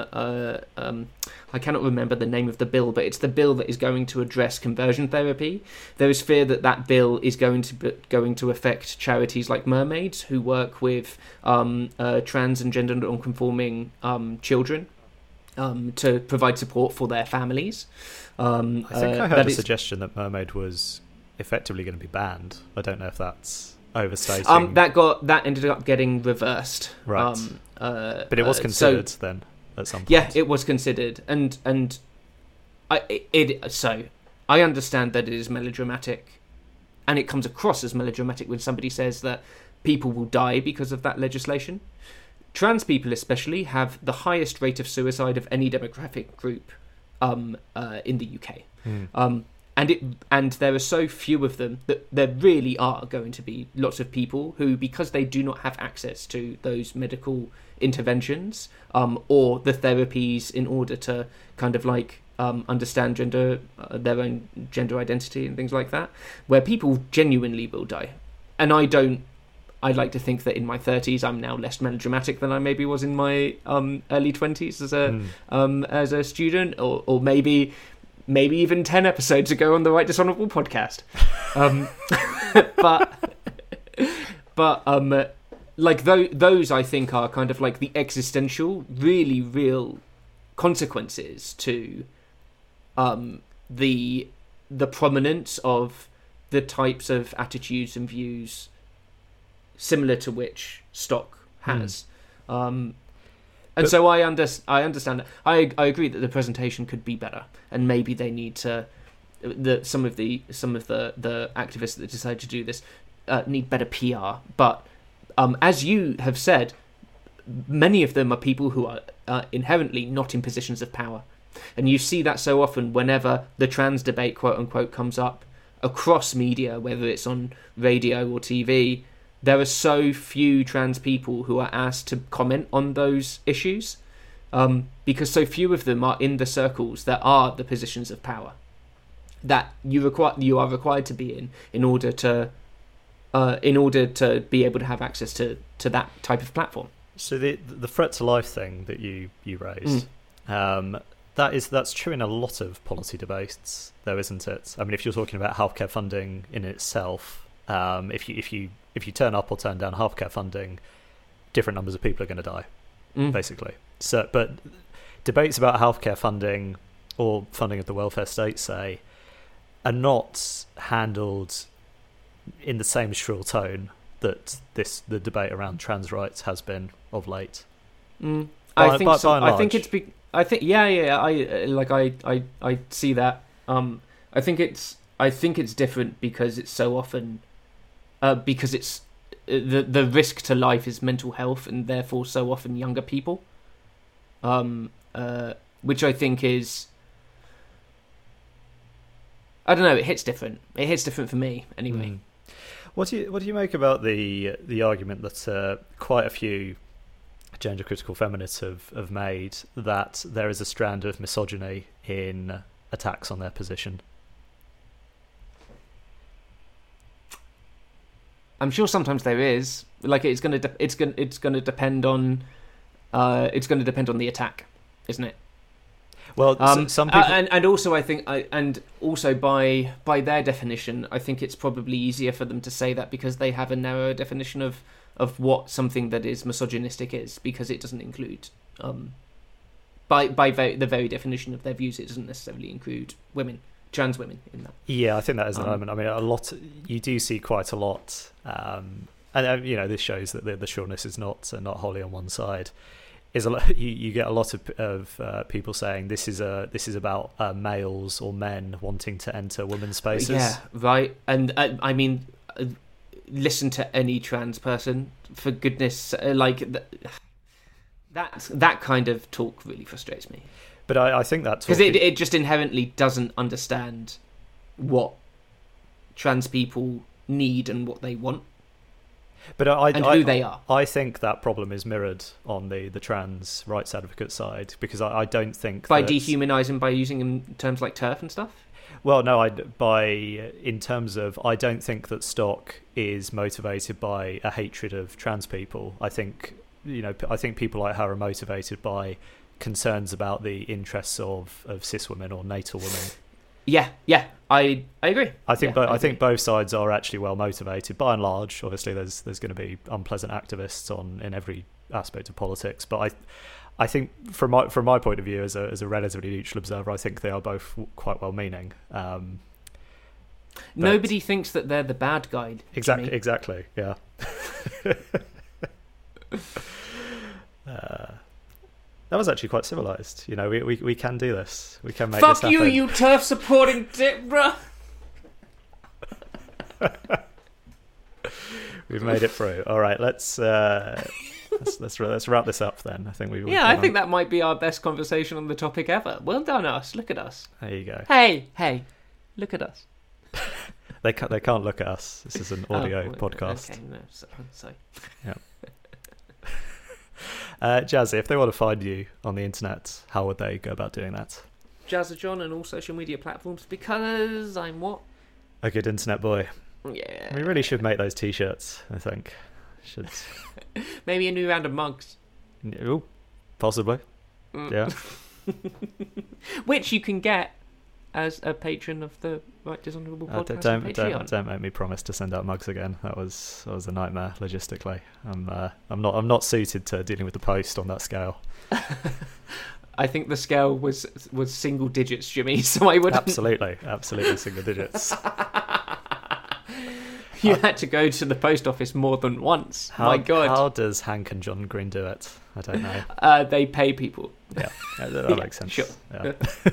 I cannot remember the name of the bill, but it's the bill that is going to address conversion therapy. There is fear that bill is going to affect charities like Mermaids, who work with trans and gender non-conforming children. To provide support for their families. I think I heard a suggestion that Mermaid was effectively going to be banned. I don't know if that's overstating. That ended up getting reversed. Right. But it was considered then at some point. Yeah, it was considered, and I understand that it is melodramatic, and it comes across as melodramatic when somebody says that people will die because of that legislation. Trans people especially have the highest rate of suicide of any demographic group in the UK. And there are so few of them that there really are going to be lots of people who, because they do not have access to those medical interventions or the therapies in order to kind of like understand their own gender identity and things like that, where people genuinely will die. And I'd like to think that in my 30s I'm now less melodramatic than I maybe was in my early 20s as a student, or maybe even 10 episodes ago on the Right Dishonourable podcast. But like those I think are kind of like the existential, really real consequences to the prominence of the types of attitudes and views similar to which Stock has. So I understand that. I agree that the presentation could be better, and maybe they need to some of the activists that decide to do this need better PR. But as you have said, many of them are people who are inherently not in positions of power, and you see that so often whenever the trans debate, quote unquote, comes up across media, whether it's on radio or TV. There are so few trans people who are asked to comment on those issues because so few of them are in the circles that are the positions of power that you are required to be in order to be able to have access to that type of platform. So the threat to life thing that you raised, that's true in a lot of policy debates, though, isn't it? I mean, if you're talking about healthcare funding in itself, if you turn up or turn down healthcare funding, different numbers of people are going to die, basically. So, but debates about healthcare funding or funding of the welfare state, say, are not handled in the same shrill tone that the debate around trans rights has been of late. I think I see that. I think it's different because it's so often. Because it's the risk to life is mental health, and therefore so often younger people. which I think is, I don't know, it hits different. It hits different for me, anyway. What do you make about the argument that quite a few gender critical feminists have made, that there is a strand of misogyny in attacks on their position? I'm sure sometimes there is. Like, it's gonna depend on the attack, isn't it? Well, some people, and also I think, and also by their definition, I think it's probably easier for them to say that because they have a narrower definition of what something that is misogynistic is, because it doesn't include, by the very definition of their views, it doesn't necessarily include women, trans women in that. Yeah, I think that is an element. I mean, you do see quite a lot, and this shows that the shortness is not wholly on one side. Is a lot, you get a lot of people saying this is about males or men wanting to enter women's spaces. Yeah, right. And I mean, listen to any trans person, for goodness, that kind of talk really frustrates me. But I think that because it just inherently doesn't understand what trans people need and what they want. But who they are. I think that problem is mirrored on the trans rights advocate side, because I don't think by dehumanising, by using terms like TERF and stuff. Well, no, in terms of, I don't think that Stock is motivated by a hatred of trans people. I think people like her are motivated by concerns about the interests of cis women or natal women. Yeah, I agree. I think both sides are actually well motivated by and large. Obviously, there's going to be unpleasant activists in every aspect of politics, but I think from my point of view as a relatively neutral observer, I think they are both quite well meaning. Nobody thinks that they're the bad guy. Exactly. Yeah. That was actually quite civilized. We can do this. We can make this happen. Fuck you TERF supporting dick, bruh. We've made it through. All right, let's wrap this up then. I think I think that might be our best conversation on the topic ever. Well done, us. Look at us. There you go. Hey, look at us. They can't look at us. This is an audio podcast. Okay, no, sorry. Yeah. Jazzy, if they want to find you on the internet, how would they go about doing that? Jazzajon on all social media platforms, because I'm what? A good internet boy. Yeah. We really should make those t-shirts, I think. Maybe a new round of mugs. Ooh, possibly. Yeah. Which you can get as a patron of the Right Dishonourable podcast on Patreon. Don't make me promise to send out mugs again. That was a nightmare logistically. I'm not suited to dealing with the post on that scale. I think the scale was single digits, Jimmy. So I would absolutely single digits. You had to go to the post office more than once. My God. How does Hank and John Green do it? I don't know. They pay people. Yeah, that makes sense. Sure. Yeah.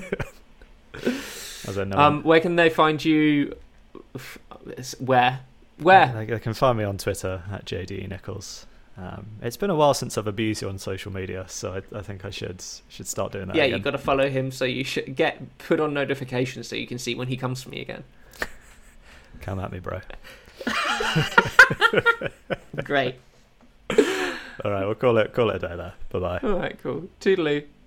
Where can they find you? Where? They can find me on Twitter at JDE Nichols. It's been a while since I've abused you on social media, so I think I should start doing that. Yeah, again. you've got to follow him, so you should put on notifications so you can see when he comes for me again. Come at me, bro. Great. All right, we'll call it a day there. Bye bye. All right, cool. Toodaloo.